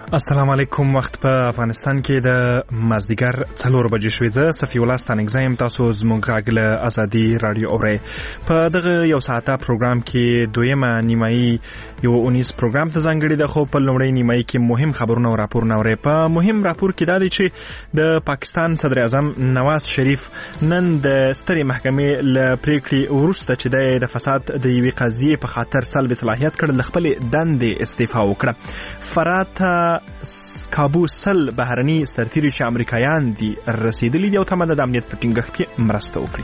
السلام علیکم. وخت په افغانستان کې د مازدیګر 4 بجې شوې. زه صفی الله ستانګزایم. تاسو زموږ غږ له ازادي رادیو اورئ. په دغه یو ساعته پروګرام کې دویمه نیمایي یو 19 پروګرام ته ځانګړی ده، خو په لومړی نیمایي کې مهم خبرونه او راپورونه اورئ. په مهم راپور کې دا دی چې د پاکستان صدر اعظم نواز شریف نن د سترې محکمې له پریکړې وروسته چې د فساد د یوې قضیې په خاطر سلب صلاحیت کړ، له خپلې دندې استعفا وکړه. فرات کابو سل بهرني سرتیري چې امریکایان دي رسیدلي دي او تمه د امنیت په ټینګښت کې مرسته وکړي.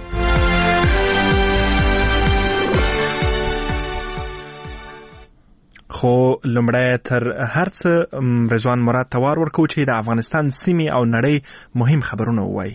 خو لومړی تر هر څه رضوان مراد توار ورکو چې د افغانستان سیمې او نړۍ مهم خبرونه ووایي.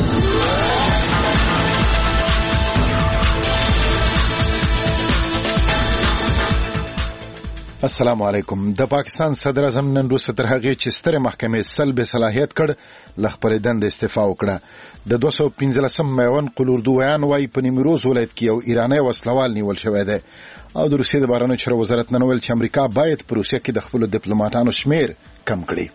السلام علیکم. د پاکستان صدر اعظم نن وروسته تر هغې چې سترې محکمې سلب صلاحیت کړ، له خپلې دندې استعفا وکړه. د 215 میوند قلوردو ویان وایي په نیمروز ولایت کې یو ایرانی وسلوال نیول شوی دی او د روسیې د بهرنیو چارو وزارت نن ویل چې امریکا باید په روسیه کې د خپلو ډیپلوماټانو شمیر کم کړي.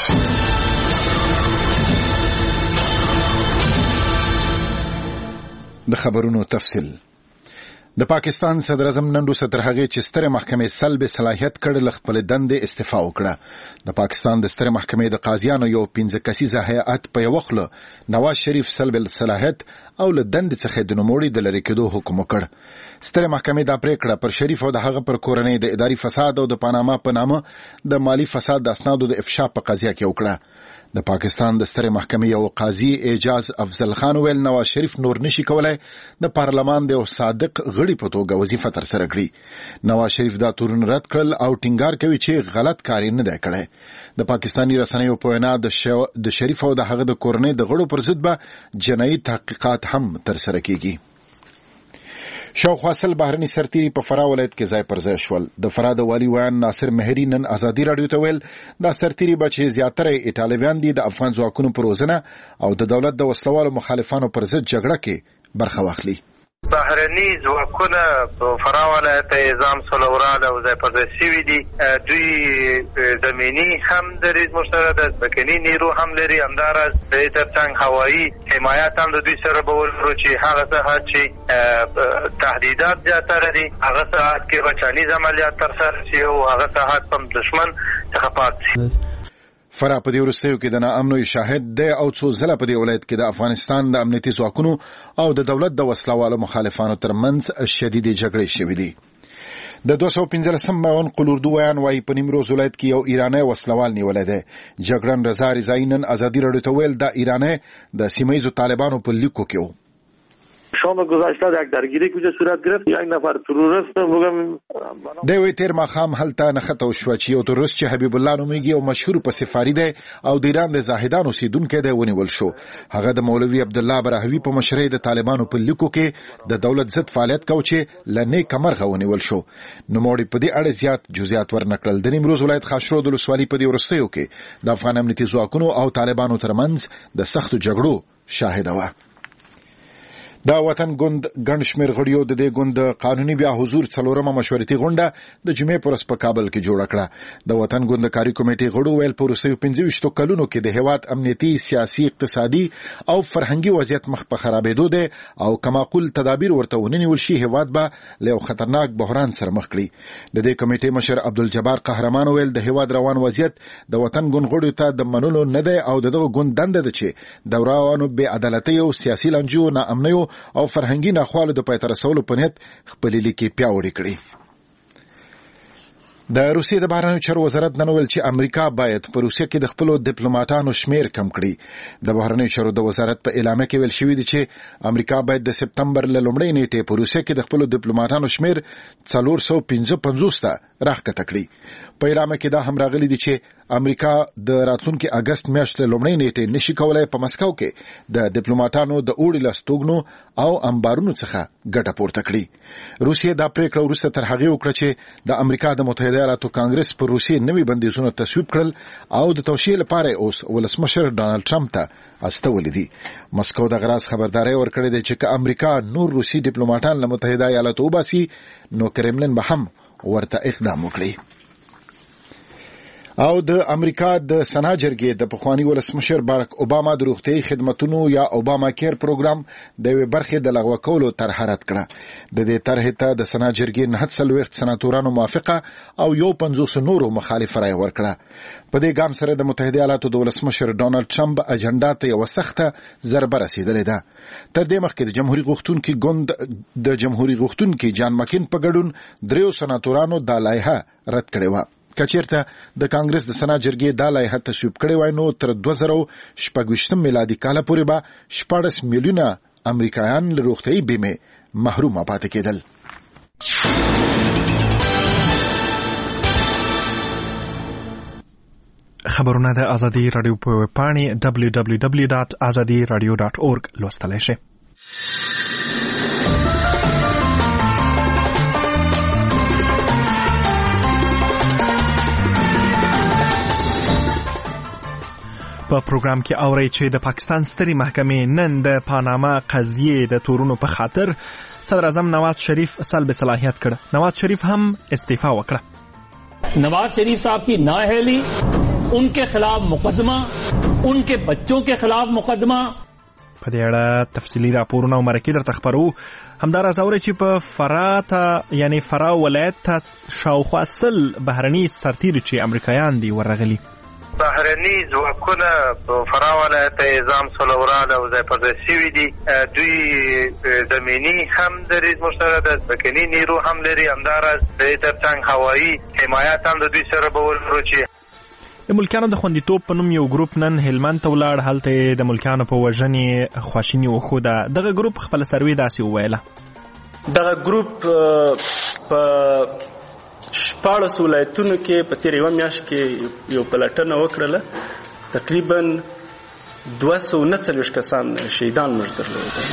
د خبرونو تفصیل. د پاکستان صدر اعظم نن وروسته تر هغې چې سترې محکمې سلب صلاحیت کړ، له خپلې دندې استعفا وکړه. د پاکستان د سترې محکمې د قاضیانو یو 15 کسیزه هیئت په یوه خوله نواز شریف سلب صلاحیت او له دندې څخه د نوموړي د لرې کېدو حکم وکړ. سترې محکمې دا پریکړه پر شریف او د هغه پر کورنۍ د اداري فساد او د پاناما په نامه د مالی فساد د اسنادو د افشا په قضیه کې وکړه. د پاکستان د سترې محکمې یو قاضي اعجاز افضل خان ویل نواز شریف نور نشي کولای د پارلمان د یو صادق غړي په توګه وظیفه ترسره کړي. نواز شریف دا تورن رد کړل او ټینګار کوي چې غلط کار نه دی کړی. د پاکستاني رسنیو په وینا د شریف او د هغه د کورنۍ د غړو پر ضد به جنایي تحقیقات هم ترسره کیږي. شاوخوا سل بهرني سرتیري په فراه ولایت کې ځای پر ځای شول. د فراه د والي ویان ناصر مهری نن ازادي رادیو ته ویل دا سرتیري به چې زیاتره ایټالویان دي د افغان ځواکونو پر روزنه او د دولت د وسلوالو مخالفانو پر ضد جګړه کې برخه واخلي. بهرني ځواکونه په فراه ولایت نظام سولورال او ځای پر ځای شوي دي. دوی زمینی هم لري، مشترک د ځمکني نیرو هم لري، همداراز د ترڅنګ هوایي حمایت هم د دوی سره به ولرو چې هغه ساحات چې تهدیدات زیاتره دي هغه ساحات کې بچانیز عملیات ترسره شي او هغه ساحات هم دشمن څخه پاک شي. فراه په دې وروستیو کې د ناامنو شاهد دی او څو ځله په دې ولایت کې د افغانستان د امنیتي ځواکونو او د دولت د وسلوالو مخالفانو ترمنځ شدیدې جګړې شوې دي. د 215 میوند قلوردو ویان وایي په نیمروز ولایت کې یو ایرانی وسلوال نیولی دی. جګړن رضا رضایی نن ازادي رادیو ته ویل دا ایرانی د سیمه ییزو طالبانو په لیکو کې و. شام گذشته یک درگیری که صورت گرفت، یک نفر تروریست دوی تیر ماخام هلته نښته وشوه چې یو تروریست چې حبیب الله نومیږي او مشهور په سفاري دی او د ایران د زاهدان اوسیدونکی دی ونیول شو. هغه د مولوي عبدالله براهوي په مشرۍ د طالبانو په لیکو کې د دولت ضد فعالیت کو چې له نیکه مرغه ونیول شو. نوموړي په دې اړه زیات جزئیات ورنکړل. د نیمروز ولایت خاشرود ولسوالي په دې وروستیو کې د افغان امنیتي ځواکونو او طالبانو ترمنځ د سختو جګړو شاهده وه. دا وطن ګوند ګڼ شمېر غړیو د دې ګوند قانوني بیا حضور 4مه مشورتي غونډه د جمعې پر ورځ په کابل کې جوړه کړه. د وطن ګوند کاري کمیټې غړو ویل په وروستیو 25 کلونو کې د هېواد امنیتي، سیاسي، اقتصادي او فرهنګي وضعیت مخ په خرابېدو دی او که معقول تدابیر ورته ونیول شي هېواد به له یو خطرناک بحران سره مخ کړي. د دې کمیټې مشر عبدالجبار قهرمان ویل د هېواد روان وضعیت د وطن ګوند غړو ته د منلو نه دی او دغه ګوند دنده ده چې د روانو بې عدالتۍ او سیاسي لانجو، ناامنیو او فرهنګي ناخوالو د پای ته رسولو په نیت خپلې لیکې پیاوړې کړي. د روسیې د بهرنیو چارو وزارت نن ویل چې امریکا باید په روسیه کې د خپلو ډیپلوماټانو شمیر کم کړي. د بهرنیو چارو د وزارت په اعلامیه کې ویل شوي دي چې امریکا باید د سپتمبر له لومړۍ نیټې په روسیه کې د خپلو ډیپلوماټانو شمیر 455 ته راښکته کړي. په اعلامیه کې دا هم راغلي دي چې امریکا د راتلونکي اگست میاشتې لومړۍ نیټې نشي کولای په مسکو کې د ډیپلوماټانو د اوړي لستوګنو او انبارونو څخه ګټه پورته کړي. روسیې دا پریکړه وروسته تر هغې وکړه چې د امریکا د متحده ایالاتو کانګرس پر روسیې نوي بندیزونه تصویب کړل او د توشیح لپاره اوس ولسمشر ډانلډ ټرمپ ته استولي دي. مسکو د غراز خبرداري ورکړې ده چې که امریکا نور روسي ډیپلوماټان له متحده ایالاتو وباسي نو کرملن به هم ورته اقدام وکړي. او د امریکا د سنا جرګې د پخوانی ولسمشر باراک اوباما د روغتي خدماتو یا اوباما کیر پروګرام د یوې برخې د لغوه کولو طرح رد کړه. د دې طرحې ته د سنا جرګې 49 سناتورانو موافقه او 50 نورو مخالفه رای ورکړه. په دې ګام سره د متحده ایالاتو د ولسمشر ډونالد ټرمپ اجنډا ته یو سخته ضربه رسیدلې ده. تر دې مخکې د جمهوریت غوښتونکي ګوند د جمهوریت غوښتونکي جان مکین په ګډون 3 سناتورانو د لایحه رد کړې و. کچیرته د کانګرس د سنا جرګې د لایحه تصویب کړې وای نو تر 2026 میلادي کال پورې به 14 میلیونه امریکایان له روغتیايي بیمه محروم پاتې کېدل. خبرونه د ازادي رادیو په ویبپاڼې www.azadiradio.org لوستلی شئ. په پروګرام کې اورئ چې د پاکستان سترې محکمې نن د پاناما قضیې د تورونو په خاطر صدر اعظم نواز شریف سلب صلاحیت کړ. نواز شریف هم استعفا وکړه. नवाज शरीफ साहब की नाअहली, उनके खिलाफ मुकदमा, उनके बच्चों के खिलाफ मुकदमा. په دې اړه تفصیلي راپورونه او مرکې درته خبرو. همداراز اورئ چې په فراه ولایت ته شاوخوا 100 بهرني سرتیري چې امریکایان دي ورغلي. بهرني ځواکونه په فراه ولایت نظام سلوران او ځای پر ځای شوي دي. دوی زمینی هم دریځ مشترک ده، ځمکني نیرو هم لري، همداراز د ترڅنګ هوایي حمایت هم د دوی سره به ولرو. چې د ملکیانو د خوندیتوب په نوم یو ګروپ نن هلمند ته ولاړ. هلته د ملکیانو په وژنې خواشیني وښوده. دغه ګروپ خپل سروې داسې وویله. دغه ګروپ په 14 ولایتونو کې په تیر یو میاشت کې یو پلټنه وکړله. تقریبا 249 کسان شهیدان موږ درلودل.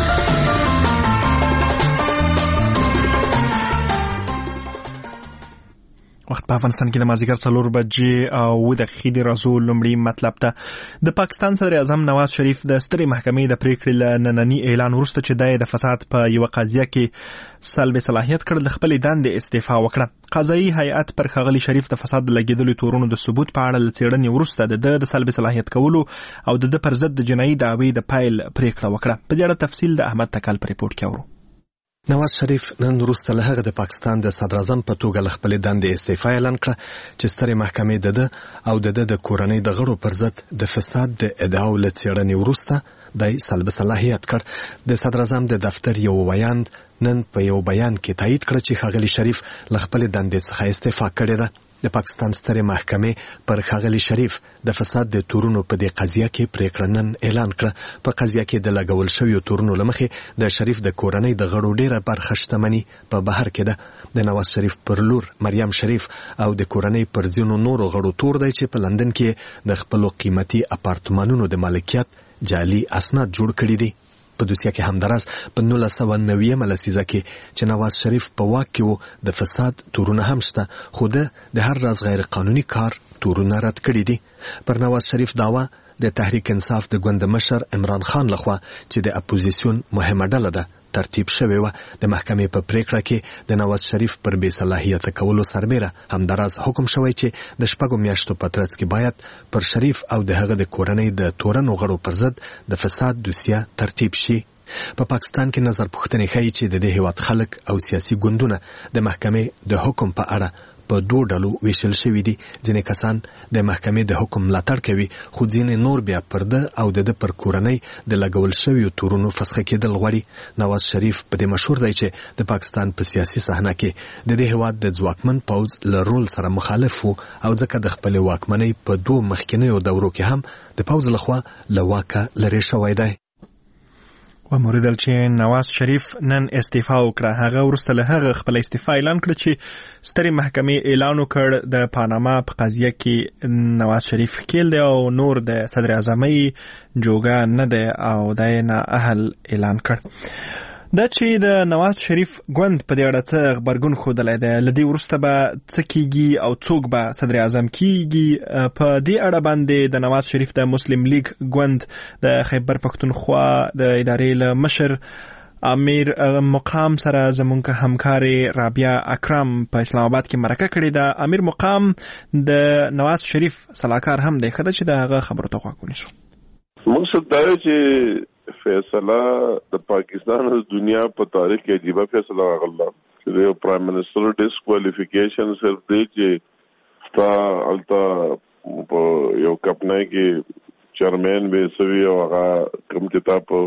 وخت په افغانستان کې د مازدیګر 4 بجې او 10 دقیقې راځو. لومړی مطلب ته د پاکستان صدر اعظم نواز شریف د سترې محکمې د پریکړې له ننني اعلان وروسته چې د فساد په یو قضیه کې سلب صلاحیت کړ، د خپلې دندې استعفا وکړه. قضایي هیئت پر ښاغلي شریف د فساد لګیدلو تورونو د ثبوت په اړه څېړنې وروسته د سلب صلاحیت کولو او د پر ضد د جنایي دعوې د پیل پریکړه وکړه. په دې اړه تفصیل د احمد تکل په ریپورت کې اورو. نواز شریف نن وروسته له هغه د پاکستان د صدر اعظم په توګه له خپلې دندې استعفا اعلان کړه چې سترې محکمې د او د کورنۍ د غړو پر ضد د فساد د ادعاو له څېړنې وروسته د سلب صلاحیت کړ. د صدر اعظم د دفتر یو ویاند نن په یو بیان کې تایید کړ چې ښاغلي شریف له خپلې دندې څخه استعفا کړې ده. د پاکستان سترې محکمې پر ښاغلي شریف د فساد د تورونو په دې قضیه کې پریکړه نن اعلان کړه. په قضیه کې د لګول شویو تورونو له مخې د شریف د کورنۍ د غړو ډیره برخه شتمني په بهر کې ده. د نواز شریف پر لور مریم شریف او د کورنۍ پر ځینو نورو غړو تور دی چې په لندن کې د خپلو قیمتي اپارتمانونو د مالکیت جعلي اسناد جوړ کړي دي. په دوسیه کې همداراز په 1990 لسیزه کې چې نواز شریف په واک کې وو د فساد تورونه هم شته، خو د هر راز غیر قانوني کار تورونه رد کړي دي. پر نواز شریف دعوه د تحریک انصاف د ګوند مشر عمران خان لخوا چې د اپوزیسیون مهمه ډله ده ترتیب شوی و. د محکمې په پریکړه کې د نواز شریف پر بې صلاحیت کولو سربیره همداراز حکم شوی چې د 6 میاشتو په ترڅ کې باید پر شریف او د هغه د کورنۍ د تورنو غړو پر ضد د فساد دوسیه ترتیب شي. په پاکستان کې نظر پوښتنې ښیي چې د دې هیواد خلک او سیاسي ګوندونه د محکمې د حکم په اړه په 2 ډلو ویشل شوي دي. ځینې کسان د محکمې د حکم ملاتړ کوي، خو ځینې نور بیا پر ده او د پر کورنۍ د لګول شویو تورونو فسخه کېدل غواړي. نواز شریف په دې مشهور دی چې د پاکستان په سیاسي صحنه کې د دې هیواد د ځواکمن پوځ له رول سره مخالف وو او ځکه د خپلې واکمنۍ په 2 مخکینیو دورو کې هم د پوځ لخوا له واکه لرې شوی دی. وموریدل چې نواز شریف نن استعفا وکړه. هغه وروسته له هغه خپل استعفا اعلان کړ چې سترې محکمې اعلان وکړ د پاناما په قضیه کې نواز شریف ښکیل دی او نور د صدر اعظمۍ جوګه نه دی او د نه اهل اعلان کړ. دا چې د نواز شریف ګوند په دې اړه څه غبرګون ښودلی دی، له دې وروسته به څه کیږي او څوک به صدر اعظم کیږي، په دې اړه باندې د نواز شریف د مسلم لیگ ګوند د خیبر پښتونخوا د ادارې له مشر امیر مقام سره زمونږ همکار رابعه اکرم په اسلام آباد کې مرکه کړې ده. امیر مقام د نواز شریف سلاکار هم دی، خدای چې دا خبرو ته غوږ ونیسو. مقصد دا چې فیصله د پاکستان د دنیا په تاریخ کې عجیبه فیصله راغله چې د پرایم منسٹر ډیسکوالیفیکیشن صرف دی چې تا التا په یو کپنای کې چیرمن به سوي او هغه کوم چې تا په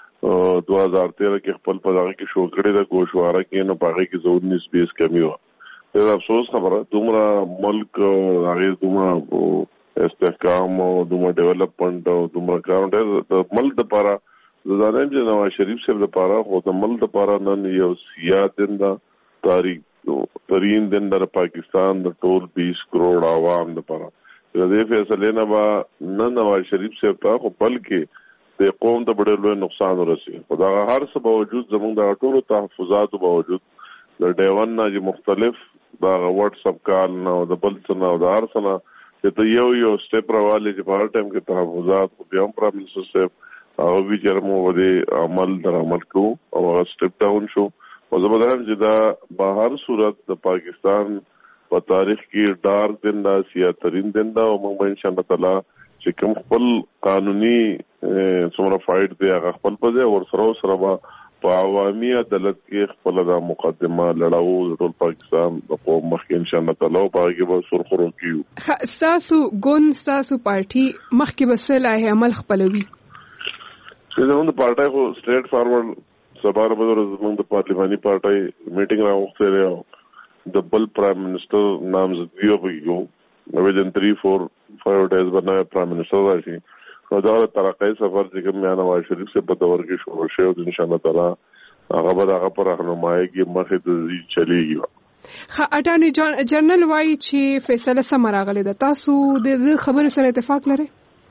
2013 کې خپل په دغه کې شو کړی د ګوشواره کې نو پاره کې 19-20 کمی و. دا افسوس خبره، دومره ملک هغه دومره استحکام او دومره ډیولپمنٹ او دومره کار د ملک لپاره زادان چې نواز شریف صاحب لپاره خو د ملک لپاره نن یو سیاست د تاریخ ترین دن د پاکستان د ټول 20 کروڑ عوام لپاره د دې فیصله نه با نن نواز شریف صاحب ته خو بلکې د قوم ته ډېر لوی نقصان ورسي. خو دا هر څه باوجود زموږ د ټولو تحفظاتو باوجود د ډیوان نه چې مختلف دا واتس اپ کال نه او د بل څه نه او د هر څه نه چې ته یو سټیپ راوالې چې په هر ټایم کې تحفظات خو بیا هم پرایم منسټر صاحب او وی چرمو ودې عمل در عمل کو او هغه سټیپ ډاون شو. او زه به وایم چې دا په هر صورت د پاکستان په تاریخ کې ډارک دن دا سیاترین دن دا او موږ ان شاء الله تعالی چې کوم خپل قانوني څومره فایټ دی هغه خپل په ځای ور سره په عوامي عدالت کې خپل دا مقدمه لړاو ټول پاکستان په قوم مخکې ان شاء الله تعالی په هغه به سرخرو کیو. ساسو ګون ساسو پارټي مخکې بسلای عمل خپلوي چې زموږ پارټي خو سټریټ فارورډ سبار بدر زموږ د پارلیماني پارټي میټینګ راوخته لري د بل پرایم منسٹر نامزدګي وکړو within 3-4-5 days باندې پرایم منسٹر راشي. نو دا ترقی سفر چې کوم یا نواز شریف سے په دور کې شروع شوی ان شاء الله تعالی هغه به هغه پر راهنمایي کې مخې ته چلیږي. اټارنی جنرال وايي چې فیصله سم راغلی ده، تاسو د خبرو سره اتفاق لرئ؟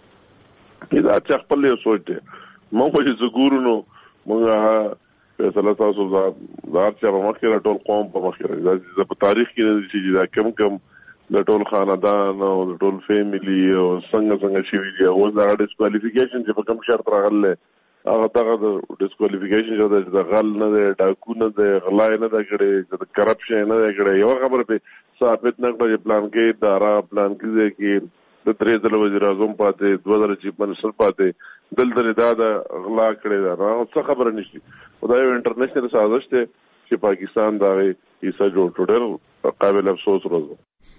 دا چې خپل یو سوچ دی مونږ چې زګورونو مونږه فیصله تاسو دا چې په مخکې را ټول قوم په مخکې دا په تاریخ کې چې دا کم د ټول خاندان او د ټول فیملی او څنګه شي وی او دا ډیسکوالیفیکیشن چې په کوم شرط راغله هغه دغه د ډیسکوالیفیکیشن چې د غل نه د ډاکو نه د غلای نه د کړي د کرپشن نه د کړي یو خبره په ثابت نه کړي پلان کې دارا پلان کې د درې ځله وزیر اعظم پاتې 2000 منسټر پاتې دلته دا د غلا کړي دا څه خبره نشي. خدای یو انټرنیشنل سازش ته چې پاکستان دا ایسا جوړ ټوډر قابل افسوس روزو.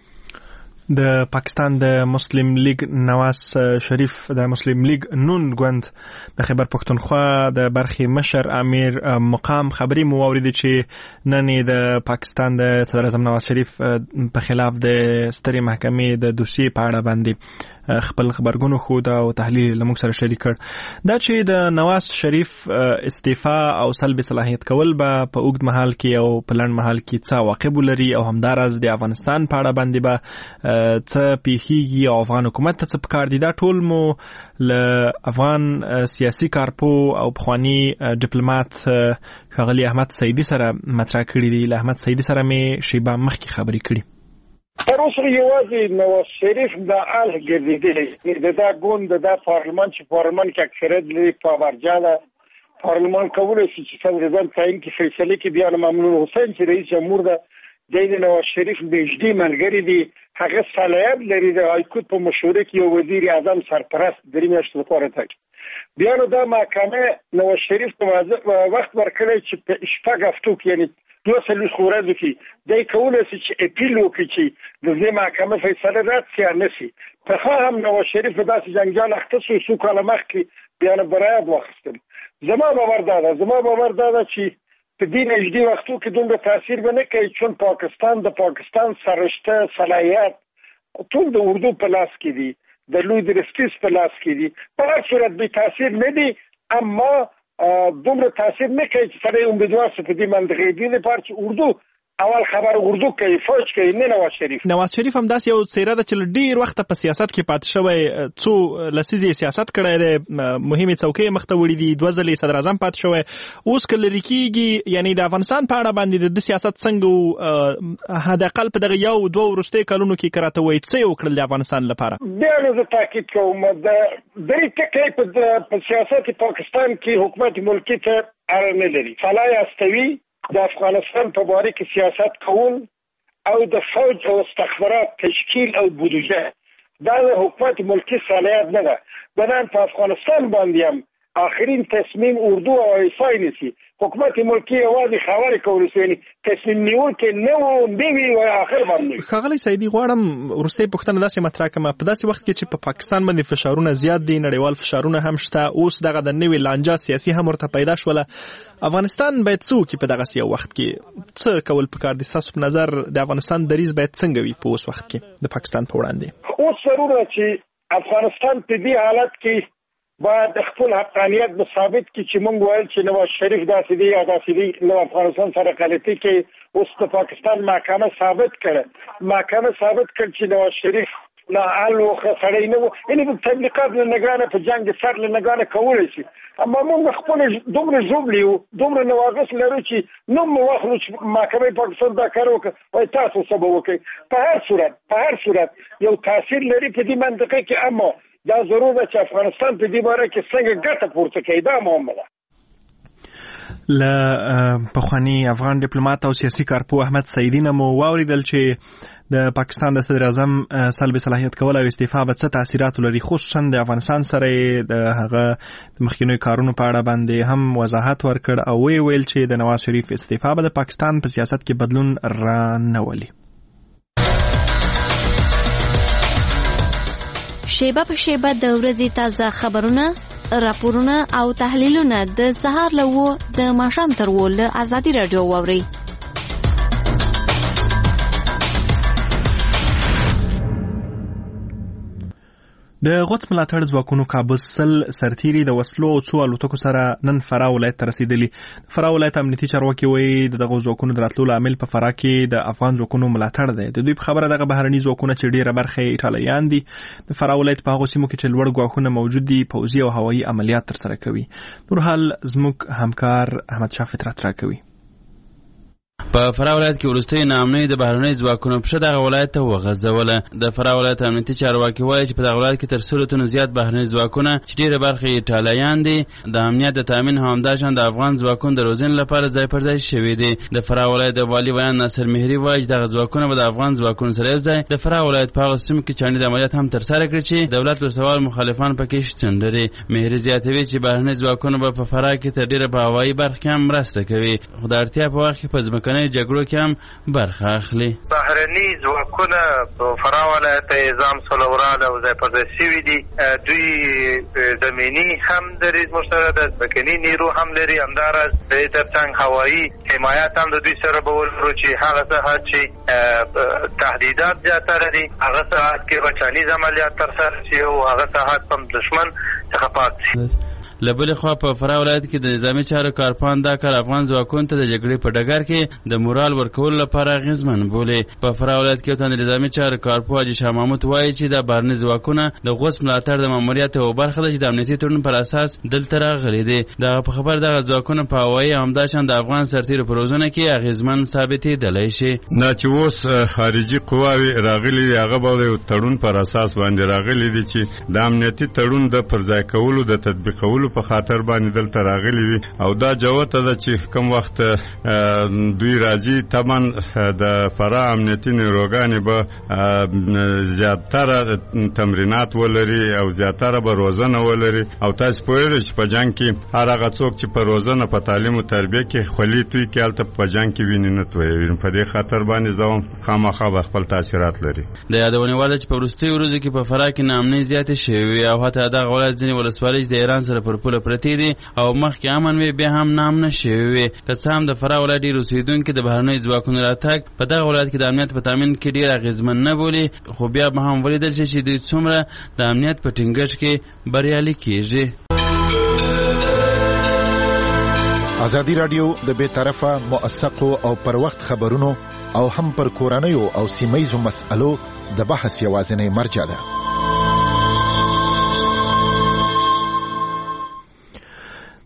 د پاکستان د مسلم لیگ نواز شریف د مسلم لیگ نون ګوند د خیبر پښتونخوا د برخي مشر امیر مقام خبري مو اوریدي چې نن د پاکستان د صدر اعظم نواز شریف په خلاف د ستري محکمې د دوسیې په اړه باندې خپل خبرګونو خو دا او تحلیل لموږ سره شریک کړ. دا چې د نواز شریف استعفا او سلب صلاحیت کول به په اوږد مهال کې او په لنډ مهال کې څه عواقب لري او همدارس د افغانستان په اړه باندې به څه پیښیږي او افغان حکومت ته څه پکار دي، دا ټول مو له افغان سیاسي کارپو او پخوانی ډیپلوماټ ښاغلي احمد سیدي سره مطرح کړي دي. له احمد سیدي سره مې شیبه مخکې خبرې کړي. تر اوسه یوازې نواز شریف د اله ګرځېدلی د دا ګوند د پارلمان چې پارلمان کې اکثریت لري په ورجاله پارلمان کولی شي چې صدراعظم تعیین کې فیصله کې بیا ممنون حسین چې رئیس جمهور د نواز شریف نږدې ملګری دی، هغه صلاحیت لري د هایکورټ په مشوره کې یو وزیر اعظم سرپرست درې میاشتې لپاره ټاکي. بیا نو دا محکمه نواز شریف ته وخت ورکړی چې په شپږ هفتو کې یعنی 2 ورځې کې د کولی شي چې اپیل وکړي چې د دې محکمه فیصله رد شي یا نه شي. په هم نواز شریف په داسې جنجال اخته شو څو کاله مخکې بیا نه برایت واخیستل. زما باور دا ده چې په دې نږدې وختو کې دومره تاثیر به نه کوي چون د پاکستان سرشته صلاحیت ټول د اردو په لاس کې دي، د لوی درستیس په لاس کې دي. په هر صورت به تاثیر نه دي، اما دومره تاثیر نه کوي چې سره امیدوار څه په دې منطقې دي لپاره چې اردو اول خبر اردو کوي فوج کوي نه نواز شریف هم داس یو سیره ده چې ډیر وخت په سیاست کې پات شوی، څو لسیزې سیاست کړی دی، مهمه څوکۍ مخته وړي دي، 2 ځلې صدر اعظم پات شوی، اوس کله ریکيږي. یعنی د افغانستان په اړه باندې د سیاست څنګه هدا قلب دغه یو 2 ورسته کلونو کې کراته وای څه وکړل د افغانستان لپاره. بیا نو تاکید کوم د درې ټکي په سیاست پاکستان کې حکومت ملکی ته اره نه لري. فلای استوي د افغانستان په باره کې سیاست کول او د فوج او استخبارات تشکیل او بودجه دا د حکومت ملکی صلاحیت نه ده. بنان په افغانستان باندې هم آخرین تصمیم اردو او ایسای نیسی. حکومت ملکی اوازی خبری کولی سوینی تصمیم نیول که نو نیوی و آخر باندې. ښاغلی سعیدي غواړم وروستۍ پوښتنه داسې مطرح کړم، په داسې وخت کې چې په پاکستان باندې فشارونه زیات دي، نړیوال فشارونه هم شته، اوس دغه د نوې لانجه سیاسي هم ورته پیدا شوله، افغانستان باید څه وکړي په دغسې یو وخت کې؟ څه کول پکار دي ستاسو په نظر؟ د افغانستان دریځ باید څنګه وي په اوس وخت کې د پاکستان په وړاندې؟ اوس ضرور ده چې افغانستان په دې حالت کې باید خپل حقانیت به ثابت کړي چې موږ وایل چې نواز شریف داسې دی یا داسې دی. نو افغانستان سره غلطي کې اوس د پاکستان محکمه ثابت کړ چې نواز شریف لا علو خسړی نه وو. یعنی په تبلیغات له نگرانه په جنگ سر له نگرانه کولای شي، اما موږ خپل دومره ژوبلیو دومره نواقص لرو چې نو مو واخلو چې محکمه پاکستان دا کار وکړي او تاسو سبب وکړي. په هر صورت یو تاثیر لري په دې منطقه کې، اما دا ضرور ده چې افغانستان په دې باره کې څنګه ګټه پورته کوي. دا مهمه ده. له پخوانی افغان ډیپلوماټ او سیاسي کارپوه احمد سعیدي نه مو واوریدل چې د پاکستان د صدر اعظم سلب صلاحیت کول او استعفا به څه تاثیرات لري، خصوصا د افغانستان سره د هغه د مخکینیو کارونو په اړه باندې هم وضاحت ورکړ او ویل چې د نواز شریف استعفا به د پاکستان په سیاست کې بدلون را نه ولي. شیبه په شیبه د ورځې تازه خبرونه، راپورونه او تحلیلونه د سهار له 9 د ماښام تر 10 له ازادي رادیو واورئ. د غوڅ ملاتړ ځواکونو کابل سرتیري د وسلو او څو الوتکو سره نن فراه ولایت ته رسیدلي. فراه ولایت امنیتي چارواکي وایي دغه ځواکونو د راتلو لامل په فراه کې د افغان ځواکونو ملاتړ دی. د دوی په خبره دغه بهرني ځواکونه چې ډیره برخه ایټالویان دي د فراه ولایت په هغو سیمو کې چې لوړ ګواښونه موجود دي پوځي او هوایي عملیات ترسره کوي. نور حال زموږ همکار احمد شاه فطرت راکوي. په فراه ولایت کې وروستۍ ناامنۍ د بهرنۍ ځواکونو پښه دغه ولایت ته وغځوله. د فراه ولایت امنیتي چارواکي وایي چې په دغه ولایت کې تر 100 تنو زیات بهرنۍ ځواکونه چې ډېره برخه یې ایټالویان دي د امنیت د تامین همداشان د افغان ځواکونو د روزنې لپاره ځای پر ځای شوي دي. د فراه ولایت د والي ویان ناصر مهري وایي چې دغه ځواکونه به د افغان ځواکونو سره یو ځای د فراه ولایت په هغو سیمو کې چانیز عملیات هم ترسره کړي چې دولت ورسوال مخالفان پکې شتون لري. مهري زیاتوي چې بهرنۍ ځواکونه به په فراه کې تر ډېره په هوایي برخه کې هم مرسته کوي، خو د اړتیا په وخت کې په ځمکنیو جګړو کې هم برخه اخلي. بهرني ځواکونه په فراه ولایت نظام سلوراله او ځای پر ځای شوي دي. دوی زمینی هم دریځ مشترک ده، ځمکني نیرو هم لري، همداراز د ترڅنګ هوایي حمایت هم د دوی سره به ولرو چې هغه ساحات چې تهدیدات زیاتره دي هغه ساحات کې به چانیز عملیات ترسره شي او هغه ساحات هم دشمن څخه پاک شي. له بلې خوا په فراه ولایت کې د نظامي چارو کارپوهان دا کار افغان ځواکونو ته د جګړې په ډګر کې د مورال ورکولو لپاره اغېزمن بولي. په فراه ولایت کې یو تن نظامي چارو کارپوه حاجي شاه محمود وایي چې د بهرني ځواکونه د غوڅ ملاتړ د ماموریت یوه برخه ده چې د امنیتي تړون پر اساس دلته راغلي دي. دغه په خبر دغه ځواکونه په هوایي همداشان د افغان سرتیرو په روزنه کې اغېزمن ثابتېدلی شي. نه چې اوس خارجي قواوې راغلي دي هغه به د تړون پر اساس باندې راغلي دي چې د امنیتي تړون د پرځای کولو د تطبیقولو په خاطر باندې دلته راغلي وي او دا جوته ده چې کوم وخت دوی راځي تمن د فراه امنیتي نیروګانې به زیاتره تمرینات ولري او زیاتره به روزنه ولري او تاسو پوهیږئ چې په جنګ کې هر هغه څوک چې په روزنه په تعلیم او تربیه کې خولي توی کې هلته په جنګ کې ویني نه تویوي. په دې خاطر باندې زه خامخا به خپل تاثیرات لري. د یادونې وړ ده چې په وروستیو ورځو کې په فراه کې ناامنۍ زیاتې شوې او حتی دغه ولایت ځینې ولسوالۍ د ایران سره پر پوله پرتې دي او مخکې امن وي بیا هم ناامنه شوې وي. که څه هم د فراه ولایت ډېر اوسېدونکي د بهرنیو ځواکونو راتګ په دغه ولایت کې د امنیت په تامین کې ډېر اغېزمن نه بولي، خو بیا به هم ولیدل شي چې دوی څومره د امنیت په ټینګښت کې بریالي کېږي. ازادي راډیو د بې طرفه موثقو او پر وخت خبرونو او هم پر کورنیو او سیمه‌یزو مسألو د بحث یوازینی مرجع ده.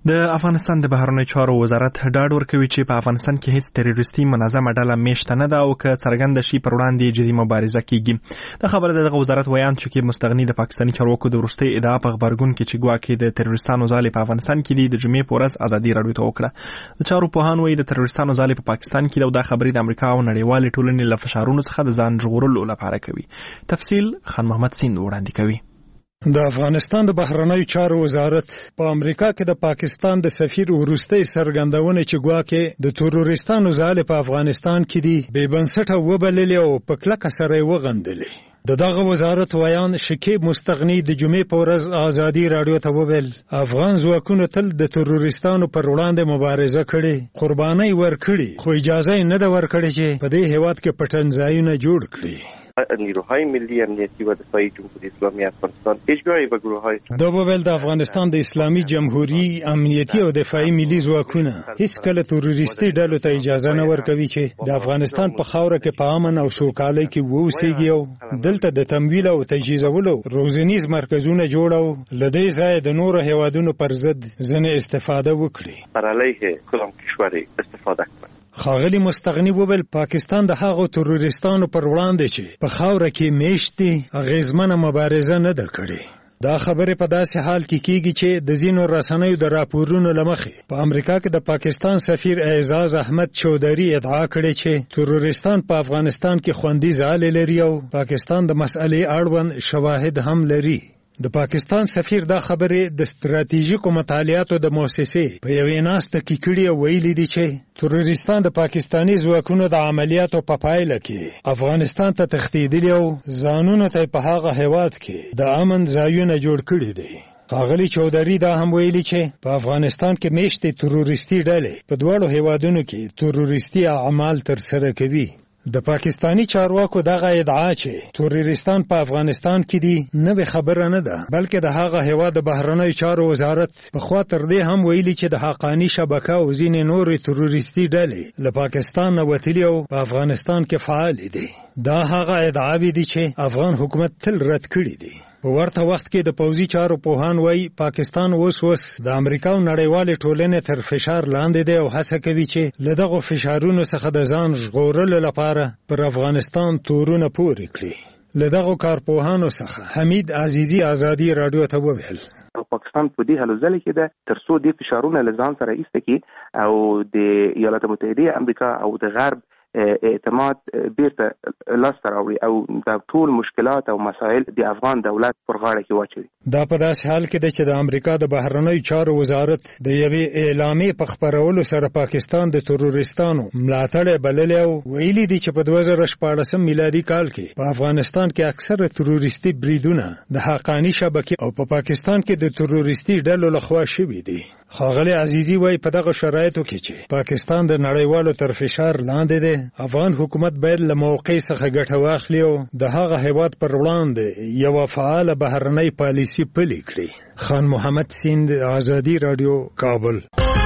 د افغانستان د بهرنیو چارو وزارت ډاډ ورکوي چې په افغانستان کې هیڅ تروریستي منظمه ډله میشته نه ده او که څرګنده شي پر وړاندې جدي مبارزه کیږي. د خبره دغه وزارت ویان چې مستغني د پاکستاني چارواکو د وروستۍ ادعا په خبرګون کې چې ګواکې د تروریستانو ځالې په افغانستان کې دي د جمعې په ورځ ازادي راډیو ته وکړه. د چارو پوهان وایي د تروریستانو ځالې په پاکستان کې دا خبرې د امریکا او نړیوالې ټولنې له فشارونو څخه د ځان ژغورلو لپاره کوي. تفصیل خان محمد سیند وړاندې کوي. د افغانستان د بهرنیو چارو وزارت په امریکا کې د پاکستان د سفیر وروستۍ څرګندونه چې ګواکې د تروریستانو ځالې په افغانستان کې دي بې بنسټه وبللې او په کلکه سره یې وغندلې. دغه وزارت ویان شکیب مستغنی د جمعې په ورځ ازادي راډیو ته وویل افغان ځواکونو تل د تروریستانو پر وړاندې مبارزه کړې، قربانۍ ورکړي، خو اجازه نه ده ورکړې چې په دې هیواد کې پټنځایونه جوړ کړي. نیروهای ملی امنیتی و دفاعی جمهوری اسلامی افغانستان اجرای و گروه‌های دا ویل د افغانستان د اسلامي جمهوری امنیتی او دفاعی ملی ځواکونه هیڅ کله تروریستي ډلو ته اجازه نه ورکوي چې د افغانستان په خاوره کې په امن او سوکالۍ کې ووسیږي او دلته د تمویل او تجهیزولو روزنیز مرکزونه جوړو لدې ځای د نورو هیوادونو پر ضد ځنې استفاده وکړي. بر علیه کدام کشوری استفاده کړي. خاغلی مستغنی وویل پاکستان د هغو تروریستانو پر وړاندې چې په خاوره کې میشتي اغیزمنه مبارزه نه ده کړې. دا خبره په داسې حال کې کیږي چې د ځینو رسنیو د راپورونو لمخې په امریکا کې د پاکستان سفیر اعزاز احمد چودھری ادعا کړې چې تروریستان په افغانستان کې خوندي ځالې لري او پاکستان د مسئلې اړوند شواهد هم لري. د پاکستان سفیر دا خبره د ستراتیژیکو مطالعاتو د مؤسسې په یوې ناسته کې کړې او ویلي دي چې تروریستان د پاکستاني ځواکونو د عملیاتو په پایله کې افغانستان ته تښتېدلي او ځانونه ته په هغه هیواد کې د امن ځایونه جوړ کړي دي. خاغلی چودھری دا هم ویلي چې په افغانستان کې میشتې تروریستي ډلې په دواړو هیوادونو کې تروریستي اعمال ترسره کوي. د پاکستانی چارواکو دغه ادعا چې تروریستان په افغانستان کې دي نه به خبره نه ده، بلکې د هغه هیواد د بهرنیو چارو وزارت په خوا تر دې هم ویلي چې د حقانی شبکه او ځینې نورې تروریستي ډلې له پاکستان نه وتلي او په افغانستان کې فعال دي. دا هغه ادعاوې دي چې افغان حکومت تل رد کړي دي. په ورته وخت کې د پوځي چارو پوهان وایي پاکستان اوس د امریکا او نړیوالې ټولنې تر فشار لاندې دی او هڅه کوي چې له دغو فشارونو څخه د ځان ژغورلو لپاره پر افغانستان تورونه پورې کړي. له دغو کارپوهانو څخه حمید عزیزی ازادي راډیو ته وویل پاکستان په دې هلو ځل کې ده ترڅو د فشارونو له ځان سره ایسته کی او د ایالات متحده امریکا او د غرب اعتماد بیرته لاس ته راوړي او د ټول مشکلات او مسایل د افغان دولت پر غاړه کې واچوي. دا په داسې حال کې ده چې د امریکا د بهرنیو چارو وزارت د یوې اعلامیې په خپرولو سره پاکستان د تروریستانو ملاتړ بللی او ویلي دي چې په 2014 میلادي کال کې په افغانستان کې اکثره تروریستي بریدونه د حقانی شبکې او په پاکستان کې د تروریستي ډلو لخوا شوي دي. خاغلی عزیزی وایي په دغه شرایطو کې چې پاکستان د نړیوالو تر فشار لاندې دی، افغان حکومت باید له موقع څخه ګټه واخلي او د هغه هیواد پر وړاندې یوه فعاله بهرنۍ پالیسي پلي کړي. خان محمد سیند، ازادي راډیو، کابل.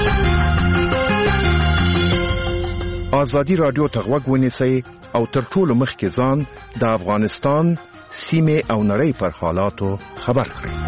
ازادي راډیو ته غوږ ونیسئ او تر ټولو مخکې ځان د افغانستان سیمې او نړۍ پر حالاتو خبر کړئ.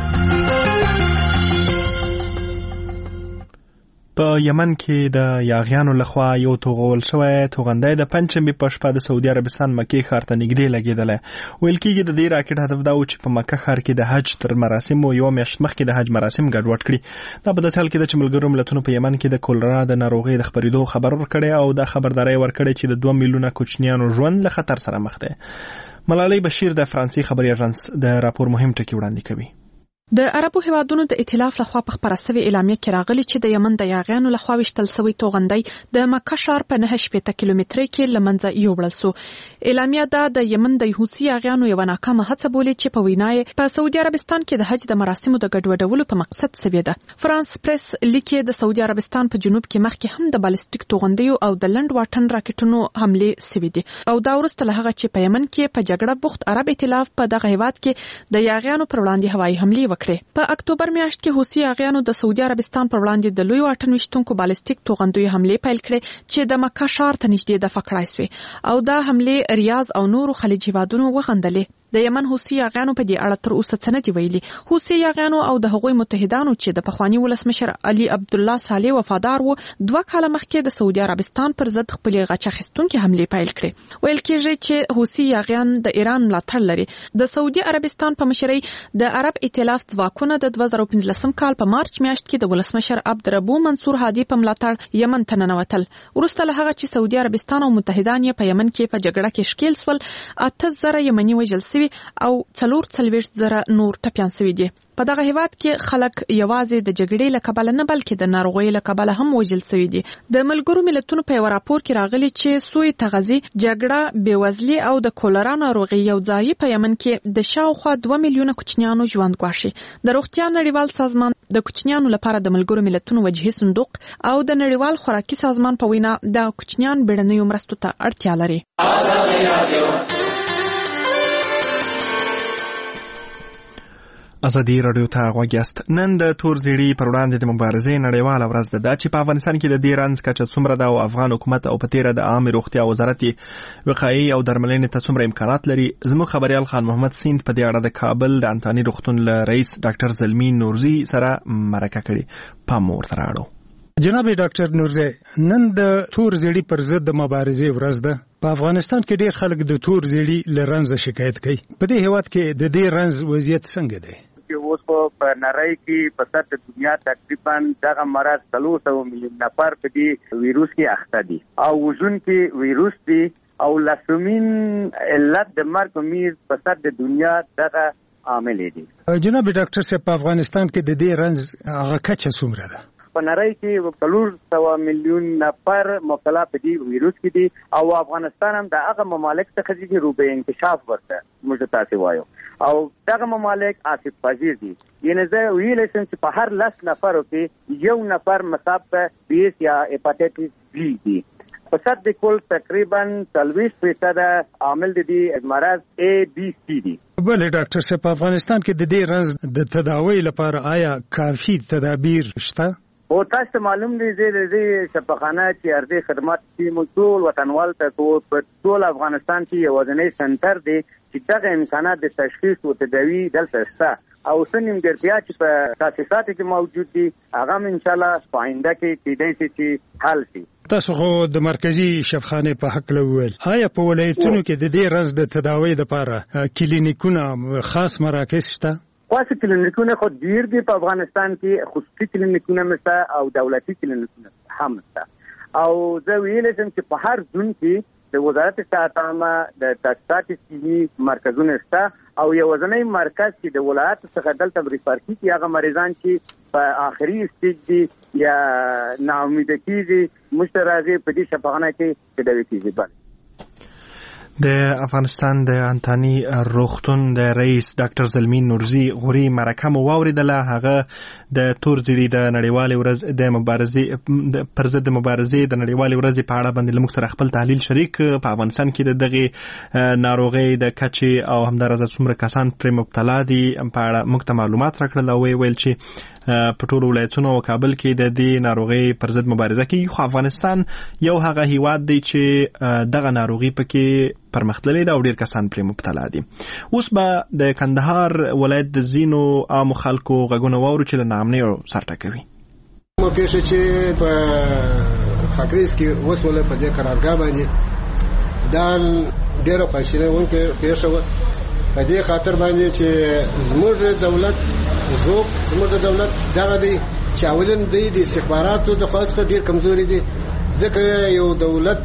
په یمن کې د یاغیانو لخوا یو توغول شوی توغندی د پنجشنبې په شپه د سعودي عربستان مکې ښار ته نږدې لګېدلی. ویل کېږي د دې راکټ هدف دا و چې په مکه ښار کې د حج تر مراسمو یوه میاشت مخکې د حج مراسم ګډوډ کړي. دا په داسې حال کې ده چې ملګرو ملتونو په یمن کې د کولرا د ناروغۍ د خپرېدو خبر ورکړی او دا خبرداری ورکړی چې د 2 میلیونه کوچنیانو ژوند له خطر سره مخ دی. ملالۍ بشیر د فرانسې خبري اژانس د راپور مهم ټکي وړاندې کوي. د عربو هیوادونو د ائتلاف لخوا په خبره شوې اعلامیه کې راغلي چې د یمن د یاغیانو لخوا وشتل شوی توغندی د مکه ښار په 9 کیلومترۍ کې لمنځه یوړل شو. اعلامیه دا د یمن د حوثي یاغیانو یو ناکامه هڅه بولي چې په وینای په سعودي عربستان کې د حج د مراسمو د ګډوډولو په مقصد شوی ده. فرانس پریس لیکي د سعودي عربستان په جنوب کې مخکې هم د بالستیک توغندیو او د لند واټن راکټونو حمله شوې دي او دا وروسته له هغه چې په یمن کې په جګړه بوخت عرب ائتلاف په دغه هیواد کې د یاغیانو پر وړاندې هوایي حمله وکړه. په اکتوبر میاشت کې حوثي یاغیانو د سعودي عربستان پر وړاندې د لوی واټن وشتونکو بالستیک توغندیو حمله پیل کړې چې د مکه ښار ته نږدې د فکړای شوې او دا حمله ریاض او نورو خلیج هیوادونو وغندلې. د یمن حوثي یاغیانو په دې اړه تر اوسه څه نه دي ویلي. حوثي یاغیانو او د هغوی متحدانو چې د پخوانی ولسمشر علي عبدالله صالح وفادار وو 2 کاله مخکې د سعودي عربستان پر ضد خپلې غچ اخیستونکې حملې پیل کړې. ویل کېږي چې حوثي یاغیان د ایران ملاتړ لري. د سعودي عربستان په مشرۍ د عرب ائتلاف ځواکونه د 2015 کال په مارچ میاشت کې د ولسمشر عبدالربو منصور هادي په ملاتړ یمن ته ننوتل. وروسته له هغه چې سعودي عربستان او متحدان یې په یمن کې په جګړه کې ښکیل سول، 8,000 یمني وژل شوي او 44,000 نور ټپیان شوي دي. په دغه هیواد کې خلک یوازې د جګړې له کبله نه بلکې د ناروغۍ له کبله هم وژل شوي دي. د ملګرو ملتونو په یو راپور کې راغلي چې سوی تغذی، جګړه، بېوزلي او د کولرا ناروغي یو ځای په یمن کې د شاوخوا 2 میلیونه کوچنیانو ژوند ګواښي. د روغتیا نړیوال سازمان د کوچنیانو لپاره د ملګرو ملتونو وجهي صندوق او د نړیوال خوراکي سازمان په وینا د کوچنیان بیړنیو مرستو ته اړتیا لري. ازادي رادیو ته غوږ یاست. نن د تور زیړي پر وړاندې د مبارزې نړیواله ورځ ده چې په افغانستان کې د دې رنځ کچه څومره ده او افغان حکومت او په تیره د عامه روغتیا وزارت وقایي او درملنې ته څومره امکانات لري. زموږ خبريال خان محمد سیند په دې اړه د کابل د انتاني روغتون رئیس ډاکټر زلمی نورزي سره مرکه کړې. پام ورته راړو. جناب ډاکټر نورزي، نن د تور زیړي پر ضد د مبارزې ورځ ده. په افغانستان کې ډېر خلک د تور زیړي له رنځ شکایت کوي. په دې هیواد کې د دې رنځ وضعیت څنګه دی؟ اوس په نړۍ کې په سطح دنیا تقریبا دغه مرض 300 میلیون نفر په دې ویروس کې اخته دي او وژن کې ویروس دی او لسمین علت د مرګ میر په سطح دنیا دغه عامل دي. جناب ډاکټر صاحب، په افغانستان کې د دې رنځ هغه کچه څومره ده؟ په نړۍ کې 300 میلیون نفر مبتلا په دې ویروس کې دي او افغانستان هم د هغه ممالک څخه دي چې روبه انکشاف ورته موږ تاسو وایو او دغه ممالک آسیب پذیر دي. یعنی زه ویلی شم چې په هر 10 نفرو کې یو نفر مصاب په بیس یا هپاتایټس بی دي. په سطح د کل تقریبا 40% عامل دي مرض A B C دي. بله ډاکټر صاحب، په افغانستان کې د دې رنځ د تداوی لپاره آیا کافي تدابیر شته؟ او تاسو معلوم دي چې شفاخانه چې ارزي خدمات چې مسؤل وطنوال ته په ټول افغانستان کې یو ځنې سنټر دی چې دغه امکانات د تشخیص او تداوی دلته شته او سنیم ګرځیا چې په تاسیسات کې موجود دي هغه ان شاء الله پاینده کې کېدای شي چې حل شي. تاسو خو د مرکزی شفاخانه په حق لوول، آیا په ولایتونو کې د دې رنځ د تداوی لپاره کلینیکونه خاص مراکز شته؟ خاص کلینیکونه خو ډیر دي په افغانستان کې، خصوصي کلینیکونه مشته او دولتي کلینیکونه هم شته او زه ویلی شم چې په هر ځون کې د وزارت صحت عامه د تاسیسات صحي مرکزونه شته او یو ځنې مرکز چې د ولایت څخه دلته ریفر کیږي هغه مریضان چې په آخري سټیج دي یا ناامید کیږي مشترازي په دې شفاخانه کې تداوی کیږي. د افغانستان د انتاني روغتون د رئیس ډاکټر زلمی نورزي غوري مرکه مو واوریدله. هغه د تور زیړي د نړیوالې ورځ د مبارزې پر ضد د مبارزې د نړیوالې ورځ په اړه باندې موږ سره خپل تحلیل شریک. په افغانستان کې د دغه ناروغۍ د کچې او همدارسه څومره کسان پرې مبتلا دي په اړه موږ ته معلومات راکړل او ویل چې په ټولو ولایتونو او کابل کې د دې ناروغۍ پر ضد مبارزه کوي. خو افغانستان یو هغه هیواد دی چې دغه ناروغي پکې پرمختللې ده او ډیر کسان پرې مبتلا دي. اوس به د کندهار ولایت د زینو عام خلکو غږونه واورو چې له ناامنۍ سر ټکوي. مو پیښه چې په خاکریز کې وسوله په دې قرارګاه باندې دا ډیره خواشینونکې پیښه وه په دې خاطر باندې چې زموږ دولت دغه دی چې اولن دی د استخباراتو د خوا څخه ډیر کمزوري دي ځکه یو دولت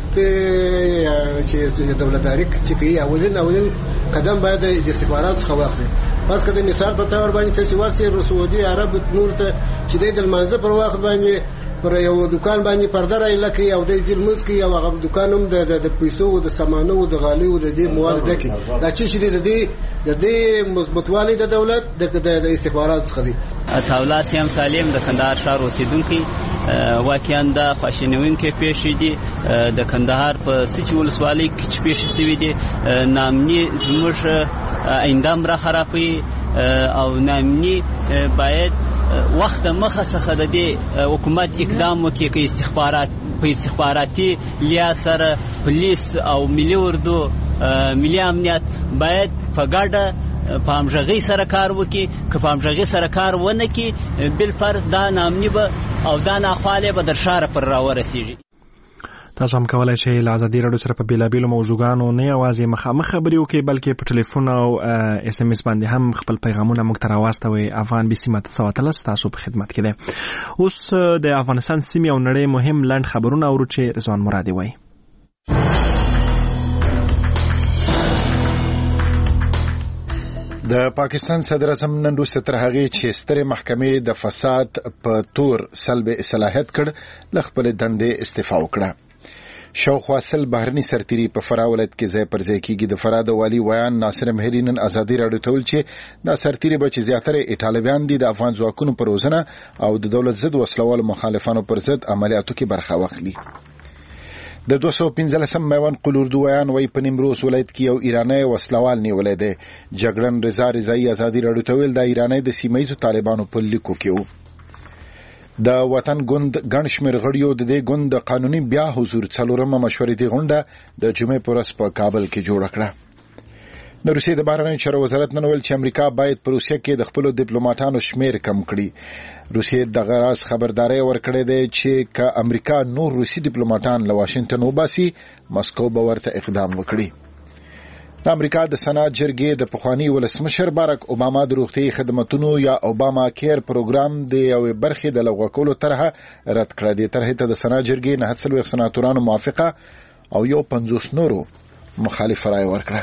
چې دولتداري چې کوي اولین قدم باید د استخباراتو څخه واخلي. پس که د مثال په تور باندې تاسو ورسې سعودي عرب نور ته چې د لمانځه پر وخت باندې پر یو دکان باندې پرده راي لکه او د ځلمز کې یو هغه دکان هم د پیسو د سامانو او د غالي او د دې مواد ډکه دا چې د دې مثبتوالي د دولت د استخبارات څخه دي. عطاالله سیم سالم د کندهار ښار اوسیدونکي واقعا د خواشینونکې پیښې دي د کندهار په سچ ولسوالۍ کې چې پیښې شوې دي نامني زموږ ایندام را خرابوي او نامني باید وخت مخه څخه د دې حکومت اقدام وکړي چې استخباراتي لیا سره پولیس او ملي اردو ملي امنیت باید په ګډه په همغږۍ سره کار وکړي. که په همغږۍ سره کار ونه کړي بالفرض دا ناامني به او دا ناخوالی به در شاره پر راورسېږي. تاسو هم کولای شئ له ازادي راډیو سره په بیلابیلو موضوعګانو نه یوازې مخامخ خبرې وکړئ بلکې په ټلیفون او اس ام اس باندې هم خپل پیغامونه موږ ته راواستوئ. افغان BC 313 تاسو په خدمت کې دی. اوس د افغانستان سیمې او نړۍ مهم لنډ خبرونه اورو چې رضوان مرادي وایي. د پاکستان صدر اعظم نن وروسته تر هغې چې سترې محکمې د فساد په تور سلب صلاحیت کړ له خپلې دندې استعفا وکړه. شاوخوا سل بهرني سرتیري په فراه ولایت کې ځای پر ځای کېږي. د فراه د والي ویان ناصر مهري نن ازادي راډیو ته ویل چې دا سرتیري به چې زیاتره ایټالویان دي د افغان ځواکونو پر روزنه او د دولت ضد وسلوالو مخالفانو پر ضد عملیاتو کې برخه واخلي. د 215 میوان قلوردو ویان وی په نیمروز ولایت کې یو ایرانی وسلوال نیولی دی. جګړن رضا رضایی ازادي راډیو ته ویل دا ایرانی د سیمه ییزو طالبانو په لیکو کې و. د وطن ګوند ګڼ شمېر غړیو د دې ګوند د قانوني بیا حضور 4مه مشورتي غونډه د جمعې په ورځ په کابل کې جوړه کړه. د روسیې د بهرنیو چارو وزارت نن ویل چې امریکا باید په روسیه کې د خپلو ډیپلوماټانو شمېر کم کړي. روسیې دغه راز خبرداری ورکړی دی چې که امریکا نور روسي ډیپلوماټان له واشنګټن وباسي مسکو به ورته اقدام وکړي. د امریکا د سنات جرګې د پخواني ولسمشر باراک اوباما د روغتیايي خدماتو یا اوباما کیر پروګرام د یوې برخې د لغوه کولو طرحه رد کړه. دې طرحې ته د سنات جرګې 49 سناتورانو موافقه او یو 50 نورو مخالف رای ورکړه.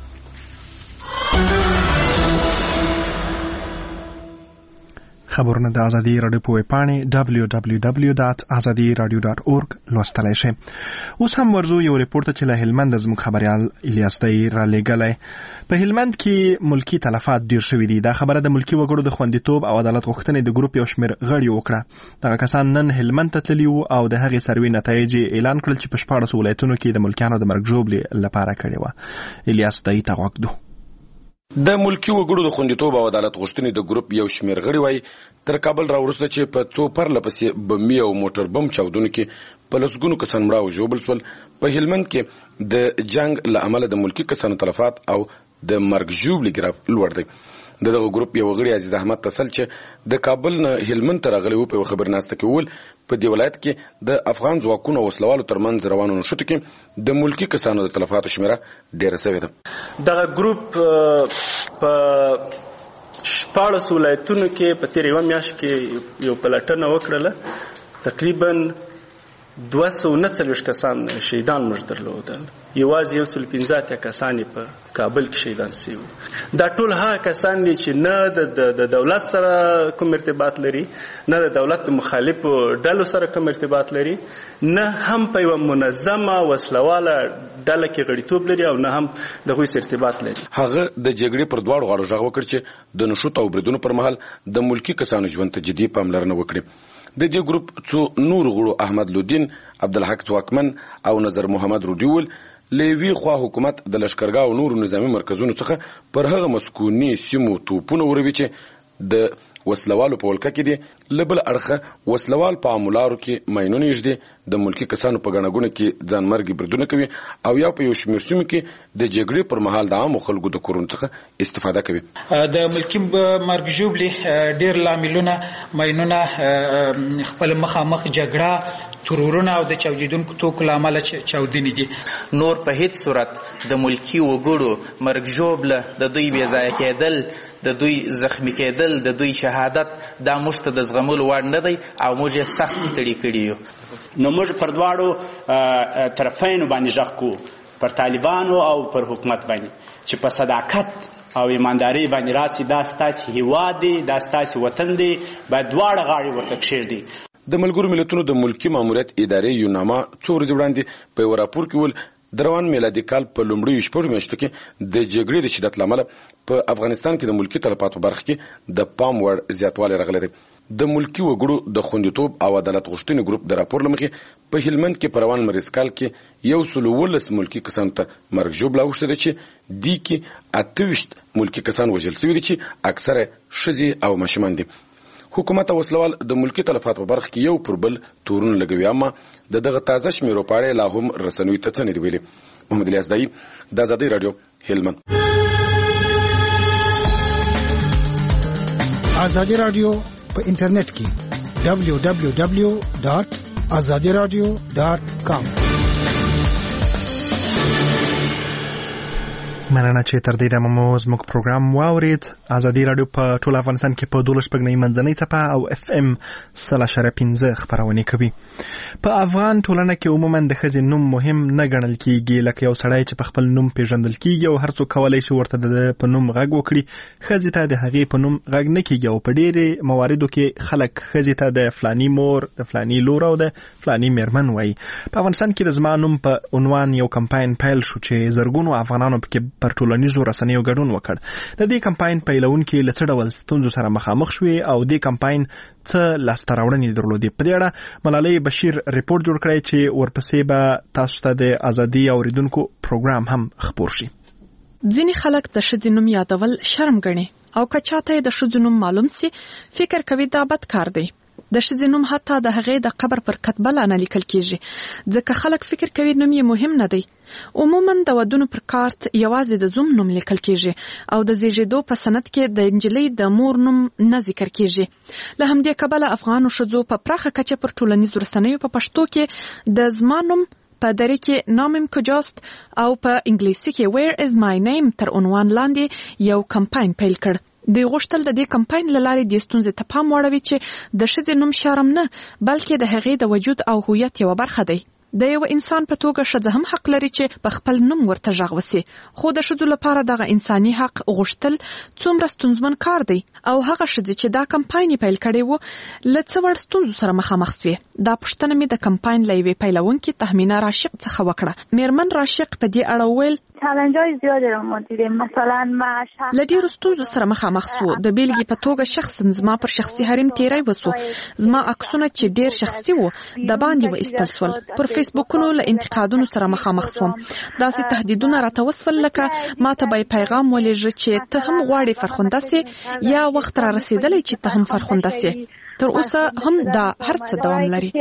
خبرونه د ازادي راډیو په ویبپاڼې www.azadiradio.org لوستلی شئ. اوس هم ورځو یو ریپورت چې له هلمند زموږ خبریال الیاس دی را لېږلی. په هلمند کې ملکي تلفات ډیر شوي دي. دا خبره د ملکي وګړو د خوندیتوب او عدالت غوښتنې د ګروپ یو شمېر غړي وکړه. دغه کسان نن هلمند ته تللي وو او د هغې سروې نتایج اعلان کړل چې په 14 ولایتونو کې د ملکیانو د مرګ ژوبلې لپاره کړې وه. الیاس دی ته غوږ دو. د ملکی وګړو د خوندیتوب او عدالت غوښتنې د ګروپ یو شمېر غړي وایي تر کابل راوروسته چې په څو پرله پسې بمي او موټر بم چاودنو کې په لسګونو کسان مړه او ژوبل شول. په هلمند کې د جنگ له امله د ملکی کسانو تلفات او د مرګ ژوبلې ګراف لوړ دی. دغه ګروپ یو غړي عزیز احمد تسل چې د کابل نه هلمند ته راغلی و په خبرناسته کې وویل په دې ولایت کې د افغان ځواکونو او وسلوالو ترمنځ روانو نښتو کې د ملکی کسانو د تلفاتو شمیره ډیره شوې ده. دغه ګروپ په 14 ولایتونو کې په تیر یو میاشت کې یو پلټنه وکړله. تقریبا 239 کسان شهیدان موږ درلودل. یوازې 115 کسان په کابل کې شهیدان شوي. دا ټول هغه کسان دي چې نه د دولت سره کوم ارتباط لري، نه د دولت مخالفو ډلو سره کوم ارتباط لري، نه هم په یو منظمه وسلواله ډله کې غړیتوب لري او نه هم دغه سره ارتباط لري. هغه د جګړې پر دواړو غاړو غږ وکړ چې د نشوت او بریدونو پر مهال د ملکی کسانو ژوند ته جدي پاملرنه وکړي. د دې ګروپ څو نور غړو احمد لودین، عبدالحق ځواکمن او نظر محمد روډیول لوی خوا حکومت د لشکرګاه او نورو نظامی مرکزونو څخه پر هغه مسکونی سیمو توپونه وروي چې د وسلوالو په ولکه کې دي. لبل اړخه وسلوال په عملارو کې ماینونه یږدي، د ملکی کسانو په غنګونه کې ځان مرګي بردونه کوي او یا په یو شمېر سیمو کې د جګړې پر مهال د عامو خلکو د کورونو څخه استفاده کوي. د ملکی مرګ ژوبلې ډیر لاملونه ماینونه خپل مخامخ جګړه ترورونه او د چاودیدونکو توکو لامل چاودنې دي. نور په هیڅ صورت د ملکی وګړو مرګ ژوبله د دوی بې ځایه کېدل، د دوی زخمی کېدل، د دوی شهادت دا موږ ته د زغملو وړ نه دی او موږ یې سخت ستړي کړي یو. نو موږ پر دواړو طرفینو باندې غږ کوو، پر طالبانو او پر حکومت باندې چې په صداقت او ایمانداري باندې راسي. دا ستاسې هیواد دی، دا ستاسې وطن دی، باید دواړه غاړې ورته کښېږدي. د ملګرو ملتونو د ملکی ماموریت ادارې یو نامه څو ورځې وړاندې په یو راپور کې ویل د روان میلادي کال په لومړیو شپږو میاشتو کې د جګړې د شدت له امله په افغانستان کې د ملکی تلفاتو په برخه کې د پام وړ زیاتوالی راغلی دی. د ملکی وګړو د خوندیتوب او عدالت غوښتنې ګروپ د راپور له مخې په هلمند کې په روان مریض کال کې 119 ملکی کسانو ته مرګ ژوبله اوښتې ده چې دې کې 28 ملکی کسان وژل شوي دي چې اکثره ښځې او ماشومان دي. حکومت او وسلوال د ملکی تلفات په برخه کې یو پر بل تورونه لګوي، اما دغه تازه شمیرو په اړه لا هم رسنیو ته څه نه دی ویلي. محمد الیاس دای د ازادي رادیو هلمند. ازادي رادیو په انټرنیټ کې www.azadiradio.com. مننه چې تر دې دمه مو زموږ پروګرام واورید. ازادي رادیو په ټول افغانستان کې په 12 منځنۍ څپه او FM 0.5 خبرونه کوي. په افغان ټولنه کې عموما د ښځې نوم مهم نه ګڼل کیږي، لکه یو سړی چې په خپل نوم پیژندل کیږي او هر څوک کولای شي ورته د په نوم غږ وکړي. ښځې ته د هغې په نوم غږ نه کیږي او په ډېرې مواردو کې خلک ښځې ته د فلاني مور، د فلاني لور او د فلاني میرمن وایي. په افغانستان کې د زما نوم په عنوان یو کمپاین پیل شو چې زرګونو افغانانو پکې پر ټولنیزو رسنیو ګډون وکړ. د دې کمپاین پیلونکي له څه ډول ستونزو سره مخامخ شوې او دې کمپاین څه لاسته راوړنې درلودې؟ په دې اړه ملالۍ بشیر ریپورت جوړ کړی چې ورپسې به تاسو ته د ازادي اوریدونکو پروګرام هم خپور شي. ځینې خلک د ښځې نوم یادول شرم ګڼي او که چاته د ښځې نوم معلوم سي فکر کوي دا بد کار دی. د ښځې نوم حتی د هغې د قبر پر کتبه لا نه لیکل کیږي ځکه خلک فکر کوي نوم یې مهم نه دی. عموما د ودونو پر کارت یوازې د زوم نوم لیکل کیږي او د زیږیدو په سند کې د انجلۍ د مور نوم نه ذکر کیږي. له همدې کبله افغانو ښځو په پراخه کچه پر ټولنیزو رسنیو په پښتو کې د زما نوم په دری کې نامم کجاست او په انګلیسي کې Where is my name تر عنوان لاندې یو کمپاین پیل کړ. د غوښتل د دې کمپاین لارې د ستونزې ته پام واړوي چې د ښځې نوم شرم نه بلکې د هغې د وجود او هویت یو برخه دی. د یو انسان په توګه ښځه هم حق لري چې په خپل نوم ورته غږ وسی، خو د ښځو لپاره دغه انساني حق غوښتل څومره ستونزمن کار دی او هغه ښځې چې دا کمپاین پیل کړی وو له څه وړ ستونزو سره مخامخ شوې. دا پوښتنه مې د کمپاین له یوې پیلوونکې تهمینه راشق څخه وکړه. میرمن راشق په دې اړه وویل چالنجای زیادی رو ما دیدیم. مثلا ما له ډېرو ستونزو سره مخامخ شو. د بیلګې په توګه شخصا زما پر شخصي حریم تیری وسو. زما عکسونه چې ډېر شخصي وو د باندې وایستل شول. پر فیسبوکونو له انتقادونو سره مخامخ شوم. داسې تهدیدونه راته وسول لکه ما ته به پیغام ولېږه چې ته هم غواړې فرخنده سې یا وخت را رسېدلی چې ته هم فرخنده سې. تر اوسه هم دا هر څه دوام لري.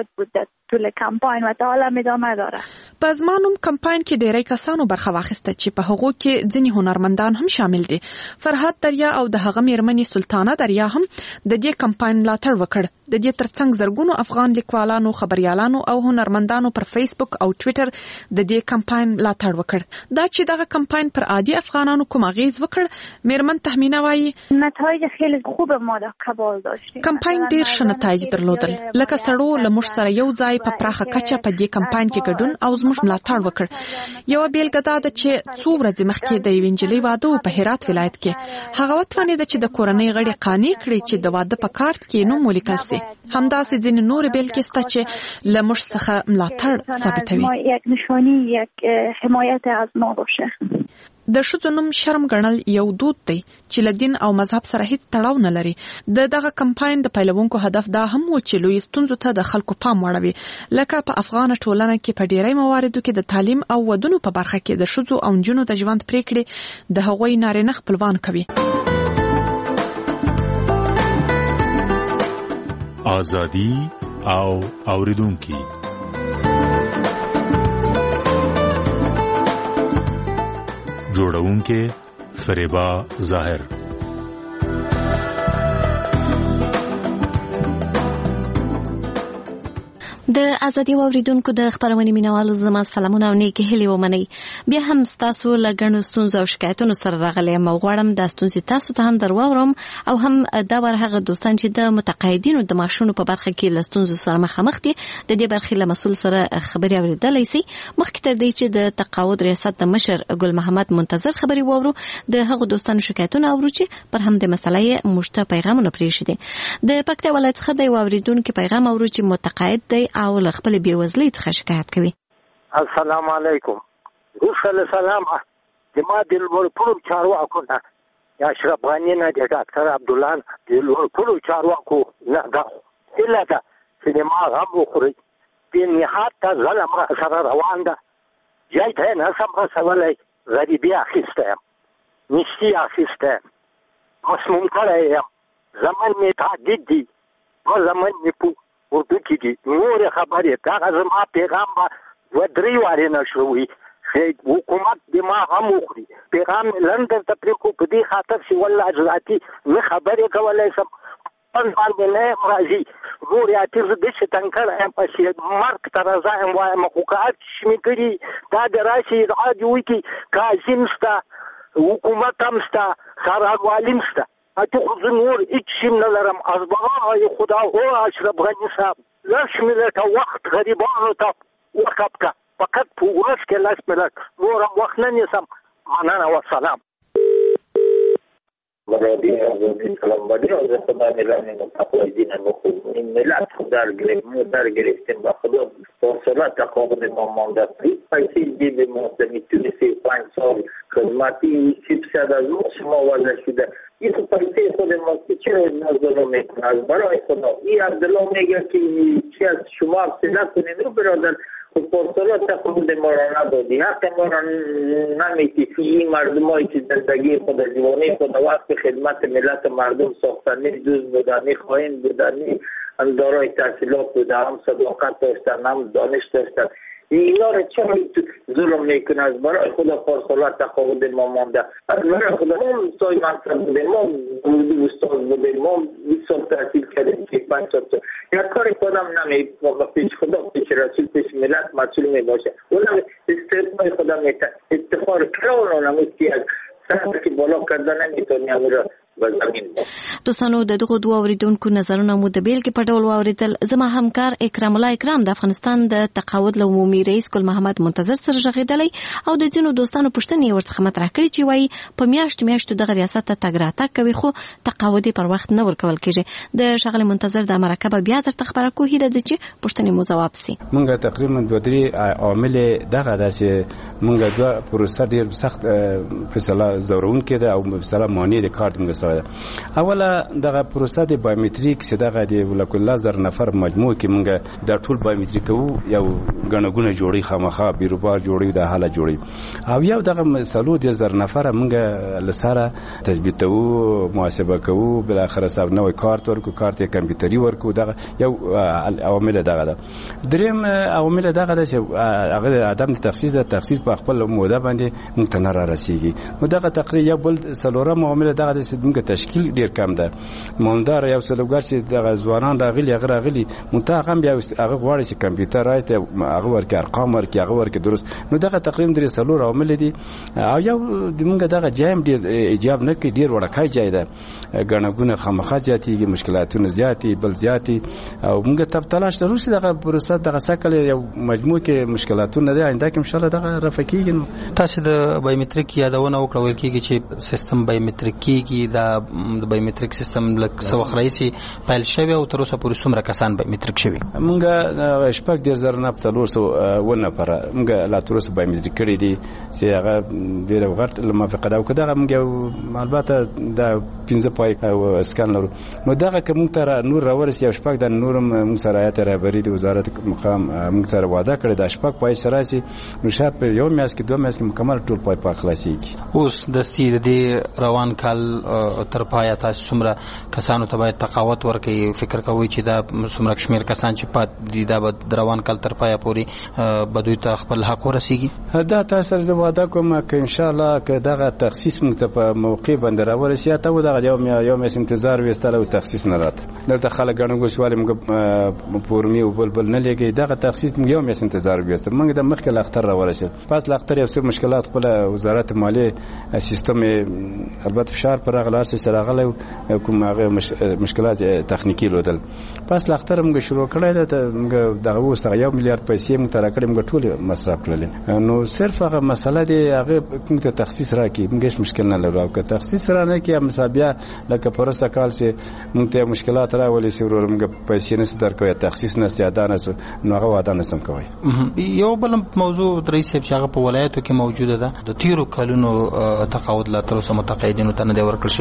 طول کمپاین و تا حالا ادامه داره. په زما نوم کمپاین کې ډېری کسانو برخه واخیسته چې په هغو کې ځینې هنرمندان هم شامل دي. فرهاد دریا او د هغه میرمنې سلطانه دریا هم د دې کمپاین ملاتړ وکړ. د دې ترڅنګ زرګونو افغان لیکوالانو، خبريالانو او هنرمندانو پر فیسبوک او ټوئیټر د دې کمپاین ملاتړ وکړ. دا چې دغه کمپاین پر عادي افغانانو کوم اغیز وکړ، میرمن تهمینه وایي نتایج خیلی خوب ما در قبال داشتیم. کمپاین ډېر ښه نتایج درلودل. لکه سړو له موږ سره یو ځای په پراخه کچه په دې کمپاین کې ګډون او زموږ ملاتړ وکړ. یو بیلګه دا ده چې څو ورځې مخکې د یوې نجلۍ واده په هرات ولایت کې هغه وتوانېده چې د کورنۍ غړي قانع کړي چې د واده په کارت کې نوم ولیکل شي. همداسې ځینې نور بیلګې شته چې له موږ څخه ملاتړ ثابتوي. یک نشانی، یک حمایت از ما باشه. د ښځو نوم شرم ګڼل یو دود دی چې له دین او مذهب سره هیڅ تړاو نه لري. دغه کمپاین د پیلوونکو هدف دا هم و چې لوی ستونزو ته د خلکو پام واړوي، لکه په افغان ټولنه کې په ډیری مواردو کې د تعلیم او ودونو په برخه کې د ښځو او نجونو د ژوند پریکړې د هغوی نارینه خپلوان کوي. ازادي او اوریدونکي جوړونکې فریبا ظاهر. د ازادي اوریدونکو د خبرونې مینوالو زما سلامونه او نیکی هیلې ومنئ. بیا هم تاسو له ګڼو ستونزو او شکایتونو سره راغلي یم او غواړم دا ستونزې تاسو ته هم در واورم او هم دا هغه دوستان چې د متقاعدینو د معاشونو په برخه کې له ستونزو سره مخامخ دي د دې برخې له مسؤل سره خبرې اورېدلی شي. مخکې تر دې چې د تقاعد ریاست د مشر ګل محمد منتظر خبرې واورو د هغو دوستانو شکایتونه اورو چې پر همدې مسله یې موږ ته پیغامونه پرېښي دي. د پکتیا ولایت څخه د یو اورېدونکي پیغام اورو چې متقاعد دی او له خپل بېوزلۍ څخه شکایت کوي. السلام علیکم. رسول سلام جماعت لوړپوړو چارواکو نه یا اشرف غني نه د ډاکټر عبدالله د لوړپوړو چارواکو نه دا هیله ده چې ما غم وخوري. په نهایت ظلم سره روان ده. جای ته نه سم رسولی. غریبي اخیسته یم، نشتي اخیسته یم، مسموم کړی یم. زمن مې تعدید دي او زمن مې په اردو کې دي. نورې خبرې دغه زما پیغام به 2-3 وارې نه شوي حکومت د ما هم وخوري پیغام لندن ته پریکو په دې خاطر چې والله ذاتي زه خبرې کولای سم باندې نه راځي ورياتي زه د څه تنکر ام په مرګ تر ځایم وایم حکومت شمي کړي دا د راشي عادي وي کې کازم ستا حکومت هم ستا سرحدوالیم ستا اته خو نور هیڅ شي نه لرم ازبغه خدا هو اشرف غني صاحب لاش ملت وقت غریبانو ته وقفه فقط په ورځ کې لاس ملت نور وخت نه نیسم مننه والسلام مرادی آزادی سلام بادی از خدا میلانی متقوی دین مخود این ملت خود در گرفتیم با خدا فرصلات تقابل ما مانده پیسی دیب موسمی توی 35 سال خدمتی 300 از ما شما وضع شده این تو پیسی خود ما چرا نظر میکنه از برای خدا این عبدالله میگه که چی از شما افسده کنید رو برادر خود فرصلات تقابل ما را ندادی حق ما را نمیتی این مردم هایی که زندگی خود جوانی خود وقت خدمت ملت مردم ساختنی دوست بودنی خواهیم بودنی هم دارای تحصیلات بوده هم صداقت داشتن هم دانش داشتن اینا را چرا ظلم میکنه از برای خدا فرصلات تقابل ما مانده از برای خدا ما سای منصب بودیم ما بودی استاد بودیم ما 20 سال تحصیل کردیم 5 سال یک کاری خودم پیش خدا پیش رسول پیش ملت مسئول می باشه اونم استثنای خدا میته افتخار کراون نمیستی از سر که بالا کردن نمیتونی امیر دوستانو د دغه دوه اوریدونکو نظرونه مو د بیلګې په ډول واوریدل زما همکار اکرام الله اکرام د افغانستان د تقاعد له عمومي رئیس ګل محمد منتظر سره ژغېدلی او د ځینو دوستانو پوښتنې ورڅخه مطرح کړي چې وایي په میاشتو دغه ریاست ته تګ راتګ کوي خو تقاعد پر وخت نه ورکول کېږي د ښاغلي منتظر د مرکه به بیا درته خبره کوو هیله ده چې پوښتنې مو ځواب سي موږ تقریبا 2-3 عوامل دغه داسې موږ دوه پروسه ډېر سخت فیصله زورونکې ده او فیصله مانع د کارت موږ سره اوله دغه پروسه د بایومټریک چې دغه د ولکل 1000 نفر مجموع کې موږ د ټول بایومټریک یو غنګونه جوړي خامخا بیروبار جوړي د حاله جوړي او یو دغه مسلو د 1000 نفر موږ لساره تثبیتو محاسبه کوو بل اخر حساب نوې کارت ورکو کارت کمپیوټري ورکو دغه یو عوامل دغه ده دریم عوامل دغه ده چې هغه عدم تخصیص د تخصیص په خپل موده باندې ممتنه را رسیږي نو دغه تقریبا بل سلورم عوامل دغه ده چې موږ تشکیل ډیر کم ده موندار یو سلوګر چې د ځوانان راغلي متاخم بیا هغه غواړي چې کمپیوټر راځي هغه ورکه ارقام ورکه هغه ورکه درست نو دغه تقریبا درې سلور عوامل دي او یو د موږ دغه جام ډیر ایجاب نه کوي ډیر ورکای ځای ده غنګونه خامخا زیاتېږي مشکلاتونه زیاتې بل زیاتې او موږ تب تلاش درو چې دغه پروسه دغه سکل یو مجموع کې مشکلاتونه دي آینده کې ان شاء الله دغه رفقېږي نو تاسو د بایومټریک یادونه وکړه ویل کېږي چې سیستم بایومټریک کېږي دا د بایومټریک سیستم لکه څو خرایسي فایل شوی او تر اوسه پورې څومره کسان بایومټریک شوی موږ شپږ د زر نه په تلوسو ونه پر موږ لا تر اوسه بایومټریک کړی دي چې هغه ډیر وغړت لمافقه دا وکړه موږ البته د 15 پای او اسکان لرو نو دغه کوم تر نور راورس یو شپږ د نورم موږ سره آیت رهبری د وزارت مقام موږ سره وعده کړی د شپږ پای سره سي نو شاید په یو میاس کې 2 میاس کې مکمل ټول پای په خلاصيږي اوس د ستې د روان کال تر پای تاسو څومره کسانو ته باید تقاوت ورکړي فکر کوي چې دا څومره کشمیر کسان چې پات دي دا د روان کال تر پای پورې بدوی ته خپل حق ورسیږي دا تاسو زه وعده کوم چې ان شاء الله که دغه تخصیص موږ ته په موقع باندې راورسي ته دغه یو میاس انتظار وستل او تخصیص نه رات دلته خلک غنګو سوال موږ پورمي او بلبل نه لګي دغه تخصیص موږ یو میاس انتظار وستل موږ د مخکې لاختر راورسي پس لاختر یو څه مشکلات خپل وزارت مالیه سیستم البته فشار پر غلاس سره غلې کوم هغه مشکلات تخنیکی لودل پس لاختر موږ شروع کړی دا موږ دغه وسه 1 میلیارډ پیسې موږ تر کړی موږ ټول مصرف کړل نو صرف هغه مسله دی هغه موږ ته تخصیص راکې موږ هیڅ مشکل نه لرو او که تخصیص را نه کې مسابیا لکه پرسه کال سي موږ ته مشکلات راولي سي ورور موږ پیسې نه ستر کوي تخصیص نه سیادانه نو هغه واده نه سم کوي یو بل موضوع درې سیب چې هغه په ولایتو کې موجوده ده د تیرو کلونو تقاعد لا تر اوسه متقاعدینو ته نه دی ورکړل شوی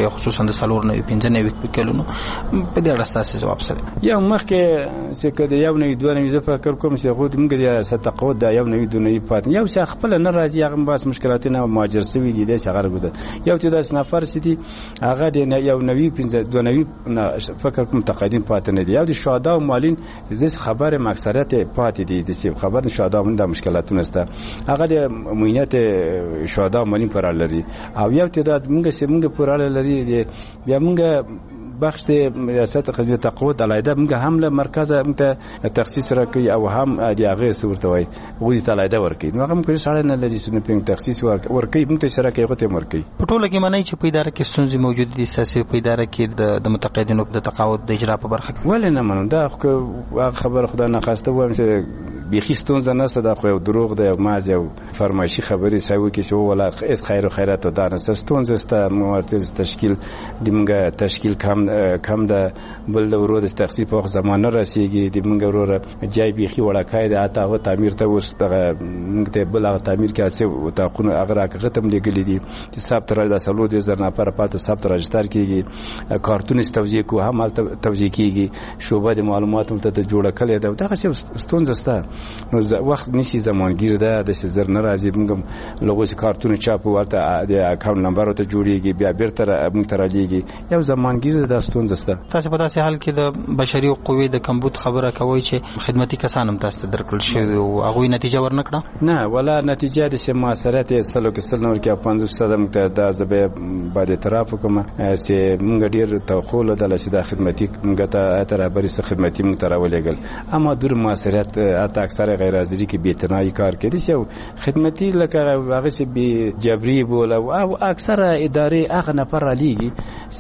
بیا خصوصا د 4.95 کلونو په دې اړه تاسو جواب سره یو مخکې چې کده یو نوې دوه نوې فکر کوم چې خو موږ د ستقود د یو نوې دوه نوې پات یو څه خپل نه راځي هغه باس مشکلاتونه ماجر سوي دي د څنګه غوډه یو چې د نفر سيتي هغه د یو نوې 15 دوه نوې فکر کوم تقاعدین پات نه دي یو د شهدا او مالین زس خبره مکسریت پات دي د سی خبر شهدا من د مشکلاتونه است هغه د موینت شهدا او مالین پر لري او یو تعداد موږ پر لري بیا موږ بخش ریاست خدمت تقوید علایده موږ هم له مرکز موږ تخصیص راکړي او هم د هغه صورت وای غوډي علایده ورکړي نو هغه موږ سره نه لري چې په تخصیص ورکړي موږ سره کې غوته ورکړي په ټوله کې معنی چې په اداره کې ستونزې موجود دي سیاسي په اداره کې د متقاعدینو د تقاعد د اجرا په برخه کې ولې نه منم دا خبر خدای نه خواسته وایم چې بيخي ستونزه نه ست دا خو دروغ دی ماز یو فرمایشي خبري سوي کې چې ولا اس خیر او خیرات او دانه ستونزه است مرتضی تشکیل د موږ تشکیل کم د بل د ورو د تخصیص په زمانه رسیدي د موږ ورو جای بيخي وړکای د اته او تعمیر ته اوس دغه موږ ته بل تعمیر کې اسه او تاقونه اگر ختم لګلې دي چې صاحب تر د سلو د زرنا پر پات صاحب تر رجستر کیږي کارتون توزیع کو هم توزیع کیږي شوبه د معلوماتو ته جوړه کړي دا دغه ستونزه است نو وخت نشي زمانگیر ده د سزر ناراضي موږ لوګو کارتون چاپ ورته د اکاونټ نمبر ته جوړیږي بیا بیرته موږ تراجیږي یو زمانگیر ده ستونزه است تاسو په داسې حال کې د بشري قوې د کمبود خبره کوي چې خدمتي کسان هم تاسو درکړل شوی او هغه نتیجه ورنکړه نه ولا نتیجه د سماسرت سلو کې سل نور کې 15% مت د زبې بعد اعتراف کوم چې موږ ډیر توخول د لسیدا خدمتي موږ ته تر خبري خدمتي موږ تراولېګل اما دور ماسرت اته اکثر غیر حاضری کې بیتنایی کار کوي چې خدمتي لکه هغه چې به جبري بوله او اکثر ادارې هغه نفر علیږي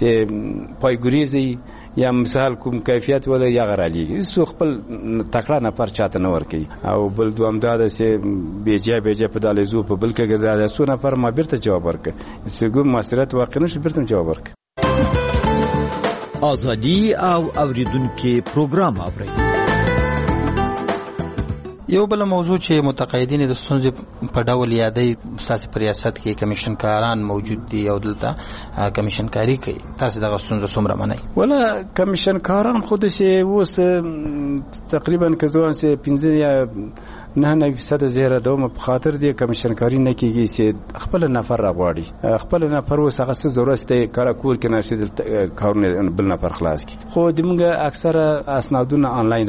چې پایګریزي یا مثال کوم کیفیت ولا یا غرالی سو خپل تکړه نفر چاته نه ورکی او بل دوام داده چې بیجه په دالزو په بل کې غزاله سو نفر ما بیرته جواب ورک سګو مسرت واقع نشه بیرته جواب ورک ازادي او اوریدونکو پروګرام اوري یو بل موضوع چې متقاعدین د ستونزې په ډول یادې سیاسي ریاست کې کمیشن کاران موجود دي او دلته کمیشن کاری کوي تاسو دغه ستونزه څومره منئ ولا کمیشن کاران خود سي اوس تقریبا کزوان سي 15 یا 9% زیره دوم په خاطر دی کمیشن کاری نه کیږي چې خپل نفر راغواړي خپل نفر وس هغه څه ضرورت دی کار کور کې نشي کارونه بل نفر خلاص کی خو دمږه اکثره اسنادونه آنلاین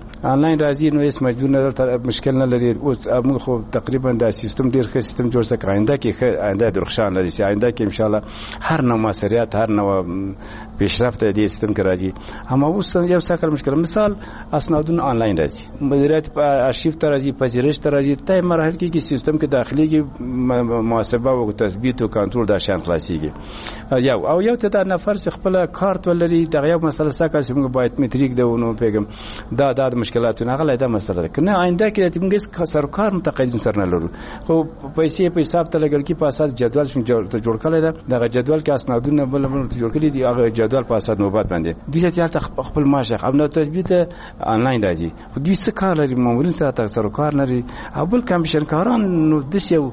راځي نو هیڅ مجبور نه مشکل نه لري او موږ خو تقریبا دا سیستم ډیر ښه سیستم جوړ سکه آینده کې آینده درخشان لري چې آینده کې ان شاء الله هر نوع مسریات هر نوع پیشرفت دی سیستم کې راځي اما اوس یو څه مشکل مثال اسنادونه آنلاین راځي مدیریت په ارشیف ته راځي پذیرش ته راځي تای مراحل کې سیستم کې داخلي کې محاسبه او تثبیت او کنټرول د شان خلاصيږي یو ته د نفر خپل کارت ولري دغه یو مسله سکه چې موږ باید مټریک دیونو پیغام دا مشکلاتونه غلې ده مسله کنه آینده کې موږ سرکار متقاعدین سره نه لرو خو پیسې په حساب ته لګل کې په اساس جدول جوړ کړل ده دغه جدول کې اسنادونه بل جوړ کړی دي هغه جدول په اساس نوبت باندې دوی ته خپل ماشخ او نو تثبیت آنلاین راځي خو دوی څه کار لري مامورین سره سرکار لري اول کمیشن کاران نو د یو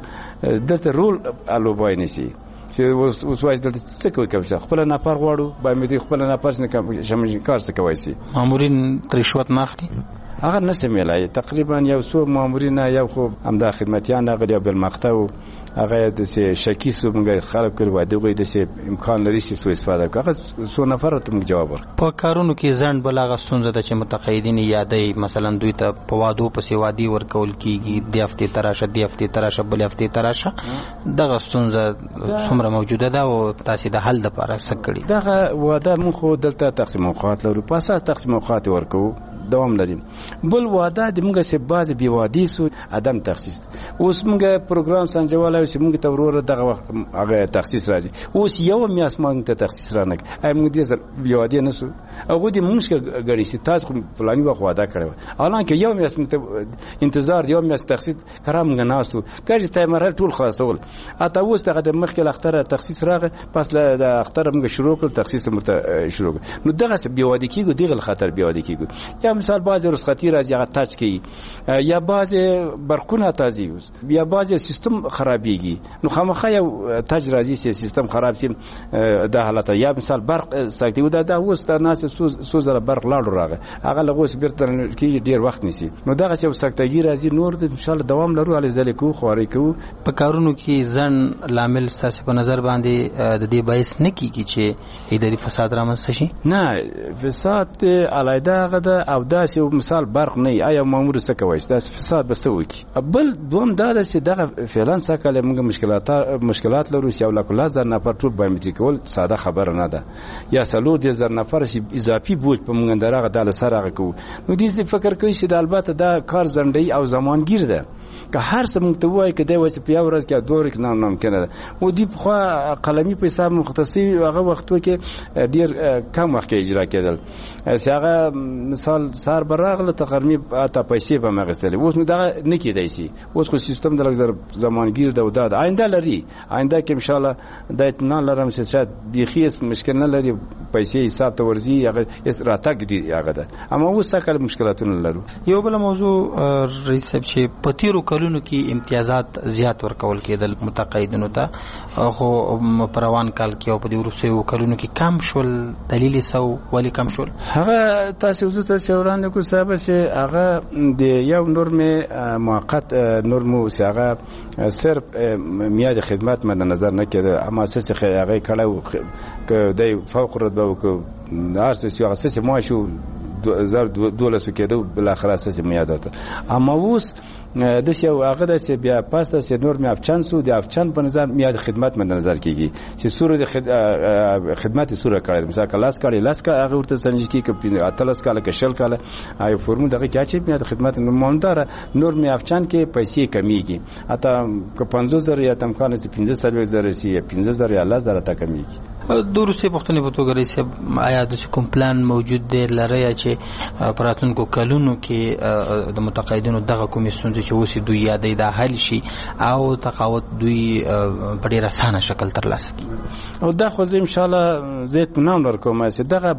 د رول الوبای نشي چې اوس وايي د څه کوي کوي خپل نفر غواړو باید خپل نفر څنګه شمن کار څه کوي سي مامورین رشوت نه اخلي هغه نسته ملای تقریبا یو څو مامورین یو خو همدا خدمتيان غړي بل مقطع هغه د شکی سو موږ خلک کړو دغه د امکان لري چې سو استفاده کوي سو نفر ته موږ جواب ورکړو په کارونو کې ځان بلغه ستونزه د چې متقاعدین یادې مثلا دوی ته په وادو پسې وادي ورکول کیږي د هفته تراشه بل هفته تراشه دغه ستونزه څومره موجوده ده او تاسو د حل لپاره څه کړی دغه واده موږ خو دلته تقسیم اوقات لرو په اساس تقسیم اوقات ورکو دوام لري بل واده د موږ سه باز بي وادي سو عدم تخصیص اوس موږ پروګرام سنجواله چې موږ ته ورور دغه هغه تخصیص راځي اوس یو میاس موږ ته تخصیص رانه موږ دې بي وادي نه سو هغه دې موږ غړي چې تاسو پلاني وخت واده کړو حالانکه یو میاس موږ انتظار یو میاس تخصیص کرام غناستو کله ته مرحله ټول خلاصول اته اوس دغه د مخکې اختر تخصیص راغی پس د اختر موږ شروع کړ تخصیص مرته شروع نو دغه بي وادي کیږي دغه خطر بي وادي کیږي یا مثال بعض رخصتي راځي هغه تاج کوي یا بعض برقونه تازي یا بعض سیستم خرابېږي نو خامخا یو تاج راځي چې سیستم خراب شي د حالت یا مثال برق سکتي دا اوس د ناس سوزره برق لاړو راغی هغه لغوس بیرته کې ډیر وخت نیسي نو دغه یو سکتګي راځي نور د ان شاء الله دوام لرو علي ځل کو خواري کو په کارونو کې ځن لامل ساسي په نظر باندې د دې باعث نه کیږي چې اداري فساد رامنځته شي نه فساد علیده غدا او داسې مثال برق نه آیا مامور څه کوي دا فساد بس وکي بل دوم دا چې دغه فعلا سکه موږ مشکلات لرو چې ولا کله ځنه پر ټول بایومټریک ول ساده خبره نه ده یا سلو د زر نفر شي اضافي بوج په موږ درغه د سره کو نو دې فکر کوي چې د البته دا کار زندۍ او زمانگیر ده که هر څه موږ ته وایي کې د وڅ په یو ورځ کې دوه کې نام کنه او دی په خوا قلمي په حساب مختصي هغه وختو کې ډیر کم وخت اجرا کېدل هغه مثال سار براغله تقریبا اته پیسې به مغسل اوس نو دا نه کېدای شي اوس خو سیستم د لږ زمانگیر ده او دا آینده لري آینده کې ان شاء الله د اطمینان لرم چې شاید بيخي مشکل نه لري پیسې حساب ته ورځي هغه راتګ دی هغه ده اما اوس څه مشکلاتونه لرو یو بل موضوع رئیس صاحب چې پتیرو کلونو کې امتیازات زیات ورکول کېدل متقاعدینو ته خو پروان کال کې او په دې ورسېو کلونو کې کم شول دلیل سو ولی کم شول هغه تاسو زته شوران کو صاحب چې هغه د یو نورمه موقت نورمو چې هغه صرف میاد خدمت مد نظر نه کېده اما اساس هغه کړه ک د فوق رتبه او ک اساس یو اساس ما شو 2012 کېده بل اخر اساس میادات اما اوس د یو هغه د بیا پاسته چې نور می افچان سو د افچان په نظر میاد خدمت مد نظر کیږي چې سورو د خدمت سورو کړي مثلا کلاس کړي لاس کا هغه ورته څنګه کی کپی اتلس کاله کشل کاله آی فرمو دغه کې چې میاد خدمت مهمدار نور می افچان کې پیسې کمیږي اته که 50000 یا تم کانه 15000 سی 15000 یا 10000 ته کمیږي دروسه پښتنې په توګه رئیس آیا د کوم پلان موجود دی لري چې پراتونکو کلونو کې د متقاعدینو دغه کمیسیون چې اوس دوی یادې د حل شي او تقاعد دوی په ډیر اسانه شکل ترلاسه کړي او دا خو ان شاء الله زیات نام ورکوم چې دغه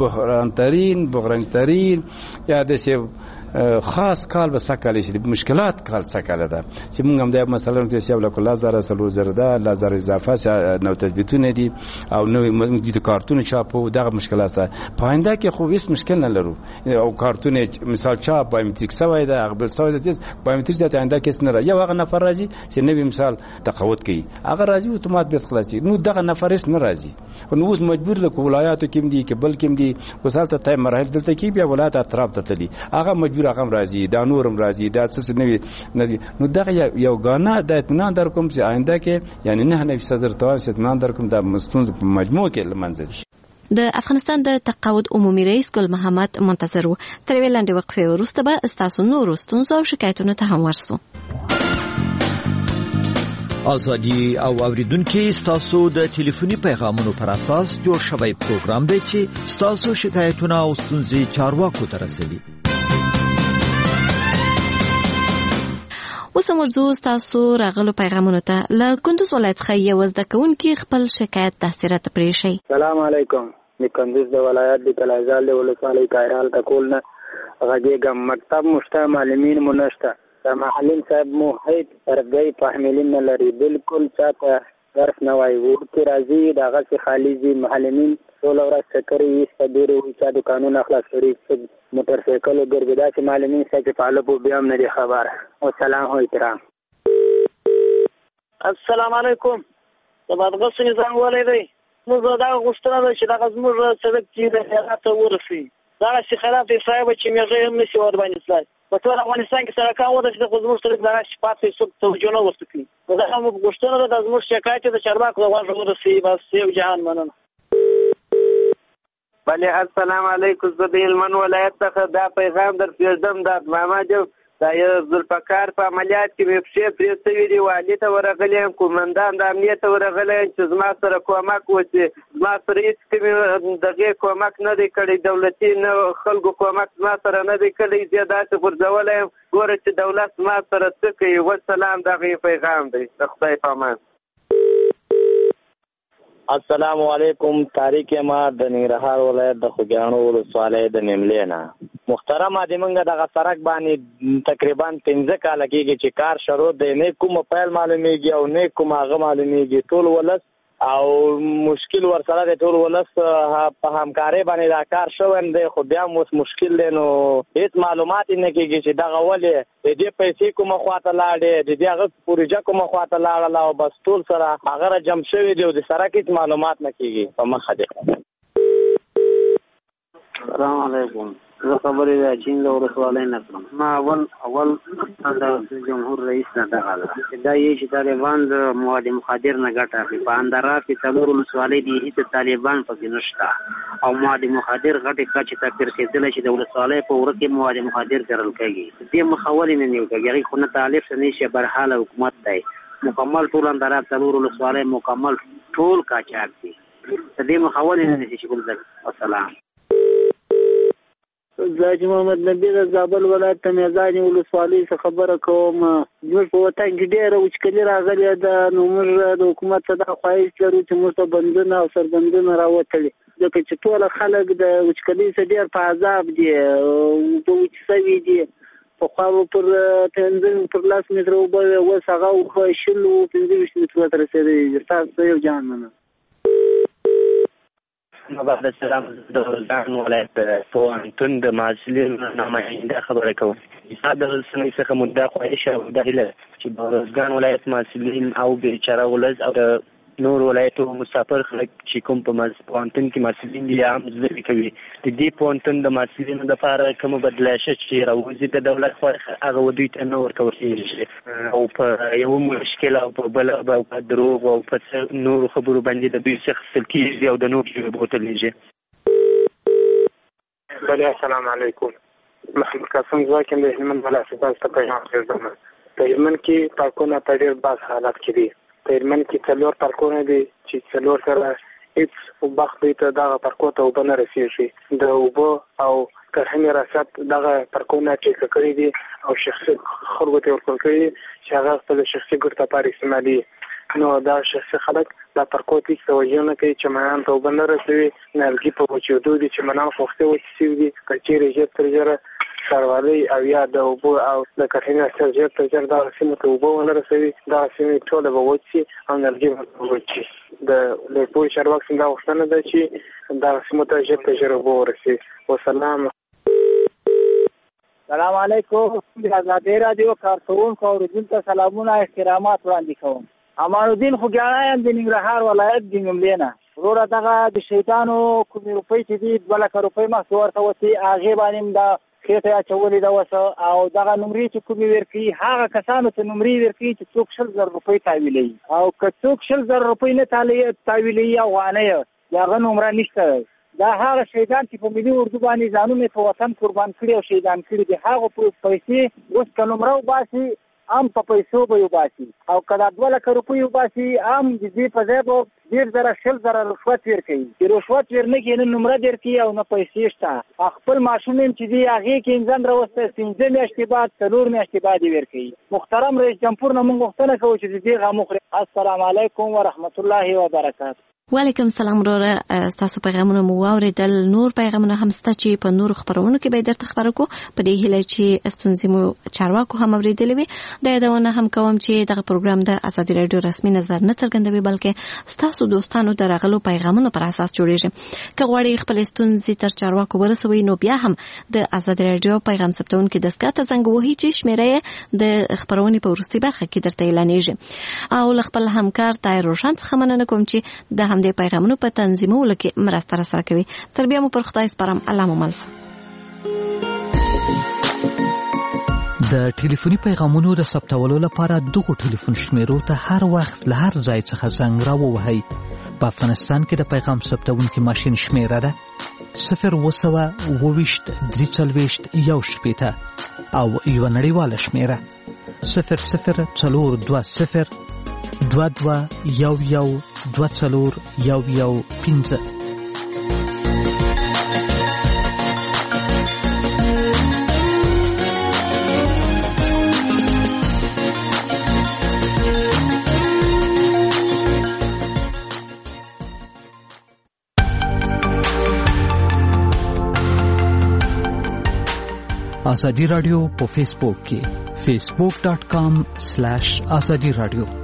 بحران ترین یا د خاص کال به سکاله شي مشکلات کال سکاله ده چې موږ هم د مثلا چې یو لکه 10000 ده 10000 اضافه نو تثبیتونه دي او نو د کارتون چاپو دغه مشکلات ده پاینده کې خو هیڅ مشکل نه لرو او کارتون مثال چاپ بایومټریک سوی ده هغه سوی ده چې بایومټریک ځته آینده کې نه یو هغه نفر راځي چې نوې مثال تقاعد کوي هغه راځي اتومات به خلاصي نو دغه نفر هیڅ نه راځي نو اوس مجبور له ولایاتو کې دي کې بل کې دي وسالته تای مراحل دلته کې بیا ولایت اطراف ته تلي هغه رقم راځي دا نورم راځي دا څه نه نو دغه یو غانا د اطمینان در کوم چې آینده کې یعنی نه صدر تواسط اطمینان در کوم د مستونز په مجموع کې لمنځي د افغانستان د تقاعد عمومي رئیس ګل محمد منتظر و تر ویلاندې وقفه وروسته به استاسو نور ستونزو او شکایتونو ته هم ورسو ازادي او اوریدونکو ستاسو د ټلیفوني پیغامونو پر اساس جوړ شوی پروګرام دی چې ستاسو شکایتونه او ستونزې چارواکو ته رسوي اوس مرزو تاسو راغلو پیغامونو ته له کندوز ولایت څخه یو زده کوونکی خپل شکایت تحصیلات پرې شي. السلام علیکم. د کندوز د ولایت د کلازال د ولسوالۍ کایرال تکول نه غږیږم. مکتب مشته معلمین مونشته د معلم صاحب مو هیڅ ترګي فاهمین نه لري بالکل چاته درس نه وایي ورته راځي دغه څخه خالصي معلمین ټول ورځ سکري استدوري وي چې د قانون اخلاص لري موټر سایکل ګرځیدا چې معلمین څخه فعال په بیا هم نه خبر او سلام او احترام. السلام علیکم. تبادغه نظام ولې دی موږ دا غوښتنه ده چې دا زموږ سړک چې د هغه ورسي دا چې خلاف صاحب چې موږ هم نشي ور باندې سلای په ټول افغانستان کې سړکان ودا چې د زموږ سړک دا شپږ څو توجه نه وستکي دا هم غوښتنه ده د زموږ شکایت د چارواکو لغوه ورسي بس یو جهان مننه. بله السلام علیکم. زه د هلمند ولایت څخه دا پیغام در پرېږدم د ماما جو دا یو ذوالفقار په عملیات کې مې پښې پرې سوي دي والي ته ورغلی یم قومندان د امنیت ته ورغلی یم چې زما سره کومک وشي. زما سره هېڅ کومې دغې کومک نه دی کړی دولتي نه خلکو کومک زما سره نه دی کړی زه داسې غورځولی یم ګوره چې دولت زما سره څه کوي. وسلام دغه پیغام دی د خدای په امان. السلام علیکم. طارق ما د ننګرهار ولایت د خوږیاڼو ولسوالۍ د نیملې نه. محترمه د موږ دغه سړک باندې تقریبا 15 کاله کېږي چې کار شروع دی، نه کوم پیل معلومیږي او نه کوم هغه معلومیږي. ټول ولس او مشکل ورسره د ټول ولس په همکارۍ باندې دا کار شوی دی، خو بیا اوس مشکل دی نو هیڅ معلومات نه کېږي چې دغه ولې د دې پیسې کومه خواته لاړې، د دې هغه پروژه کومه خواته لاړله او بس ټول سره هغه جمع شوي دي او د سړک هیڅ معلومات نه کېږي په مخه دی. السلام علیکم. زه خبرې د چین له ولسوالۍ نه کوم. ما اول د جمهور رئیس نه دغه ده چې دا یې چې طالبان د مواد مخدر نه ګټه اخلي. په اندرا کې څلور ولسوالۍ دي هېڅ طالبان پکې نشته او مواد مخدر غټې کچې ته پرېښودلی چې د ولسوالۍ په وره کې مواد مخدر کرل کېږي. دې مخه ولې نه نیول کېږي؟ هغې خو نه تالیف نه شي، برحاله حکومت دی مکمل. ټول اندرا څلور ولسوالۍ مکمل ټول قاچاق دي. د دې مخه ولې نه نیسي چې ګل زر السلام. زاجي محمد نبی د زابل ولایت ته میزانې ولسوالۍ څخه خبره کوم. زموږ په وطن کې ډېره وچکلي راغلې ده، نو موږ د حکومت ته دا خواهش لرو چې موږ ته بندونه او سربندونه راوتلي، ځکه چې ټوله خلک د وچکلۍ څخه ډېر په عذاب دي، اوبه وچ سوي دي. پخوا به پر 15 متره اوبه وې، اوس هغه اوبه 15 مترو ته رسېدلي دي. تاسو یو جان مننه. بعد السلام د ارزګان ولایت پوهنتون د محصلینو نماینده خبره کوم. د رسنۍ څخه مدعا خواهش او د هیله چې د ارزګان ولایت محصلین او بیچاره ولس او د نور ولایتو مسافر خلک چې کوم په پوهنتون کې محصلین دي عام زده کوي، د دې پوهنتون د محصلینو لپاره کومه بدلایشه چې راوځي د دولت خوا هغه ودوی ته نه ورکول کېږي او په یو مشکل او په بل او په دروغ او په نور خبرو باندې د دوی څخه سل کېږي او د نور ژبې بوتلېږي. بله السلام علیکم. محمد قاسم زواکم د هلمند ولایت څخه ته پیغام پرېږدم. په هلمند کې پارکونه په ډېر بد حالت کې دي. په هلمند کې 4 پارکونه دي چې 4 سره هیڅ وخت ته دغه پارکو ته اوبه نه رسېږي. د اوبه او کرهنې ریاست دغه پارکونه ټیکه کړي دي او شخصي خلکو ته ورکړل کړي چې هغه خپل شخصي ګټو لپاره استعمالوي. نو دا شخصي خلک دا پارکو ته هیڅ توجه نه کوي چې مانان ته اوبه نه رسوي. نیالګي په وچېدو دي چې مانان پوښتې وچې شوي دي، که چېرې ژر تر ژره ښاروالۍ او یا د اوبو او د کرهنې ریاست ژر تر ژره دغه سیمو ته اوبه ونه رسوي، دغه سیمې ټوله به وچ شي او نیالګي به وچ شي. د لوی چارواکو دا غوښتنه ده چې دغه سیمو ته ژر تر ژره اوبه ورسوي. وسلام. سلام علیکم. د ازادۍ راډیو کارکوونکو او اورېدونکو ته سلامونه احترامات وړاندې کوم. امان الدین خوږیاڼی یم د ننګرهار ولایت د نیملې نه. وروره دغه د شهیدانو کومې روپۍ چې دي 2 لکه روپۍ مخکې ورته وتې، هغې باندې د خېټه اچولې ده وسه او دغه نمرې چې کومې ورکوي هغه کسانو ته نمرې ورکوي چې څوک 100,000 روپۍ تحویلوي، او که څوک 100,000 روپۍ نه تحویلوي افغانۍ د هغه نمره نشته. دا هغه شهیدان چې په ملي اردو باندې ځانونه په وطن قربان کړي او شهیدان کړي دي، هغه پیسې اوس که نمره وباسي هم په پیسو به وباسي، او که دا 2 لکه روپۍ وباسي هم د دې په ځای به 1,000 رشوت ورکوي. چې رشوت ورنه کړي نه نمره درکوي او نه پیسې شته. خپل ماشوم هم چې دي هغې کې انځان راوسته 15 میاشتې بعد 4 میاشتې بعد یې ورکوي. محترم رئیس جمهور نه موږ غوښتنه کوو چې د دې غم وخوري. السلام علیکم ورحمت الله وبرکاته. وعلیکم السلام وروره. تاسو پیغامونه مو واورېدل. نور پیغامونه هم شته چې په نورو خبرونو کې به درته خبرو کو، په دې هیله چې ستونزې مو چارواکو هم اورېدلې وي. دا یادونه هم کوم چې دغه پروګرام د ازادي راډیو رسمي نظر نه څرګندوي، بلکې ستاسو دوستانو د راغلو پیغامونو پر اساس جوړیږي. که غواړئ خپل ستونزې تر چارواکو ورسوي، نو بیا هم د ازادي راډیو پیغام ثبتونکي دستګاه ته زنګ وهئ چې شمیره د خبرونې په وروستي برخه کې درته اعلانېږي. او له خپل همکار طاهر روشن څخه مننه کوم چې د همدې پیغامونو په تنظیمولو کې مرسته راسره کوي. تر بیا مو پر خدای سپارم. الله مو مل شه. د ټلیفوني پیغامونو د ثبتولو لپاره دغه ټلیفون شمیرو ته هر وخت له هر ځای څخه زنګ راووهئ. په افغانستان کې د پیغام ثبتونکي ماشین شمیره ده 020 340 1 او یو نړیواله شمیره 0042 22 11 15. ازادي رادیو په فیسبوک کې facebook.com/azadi radio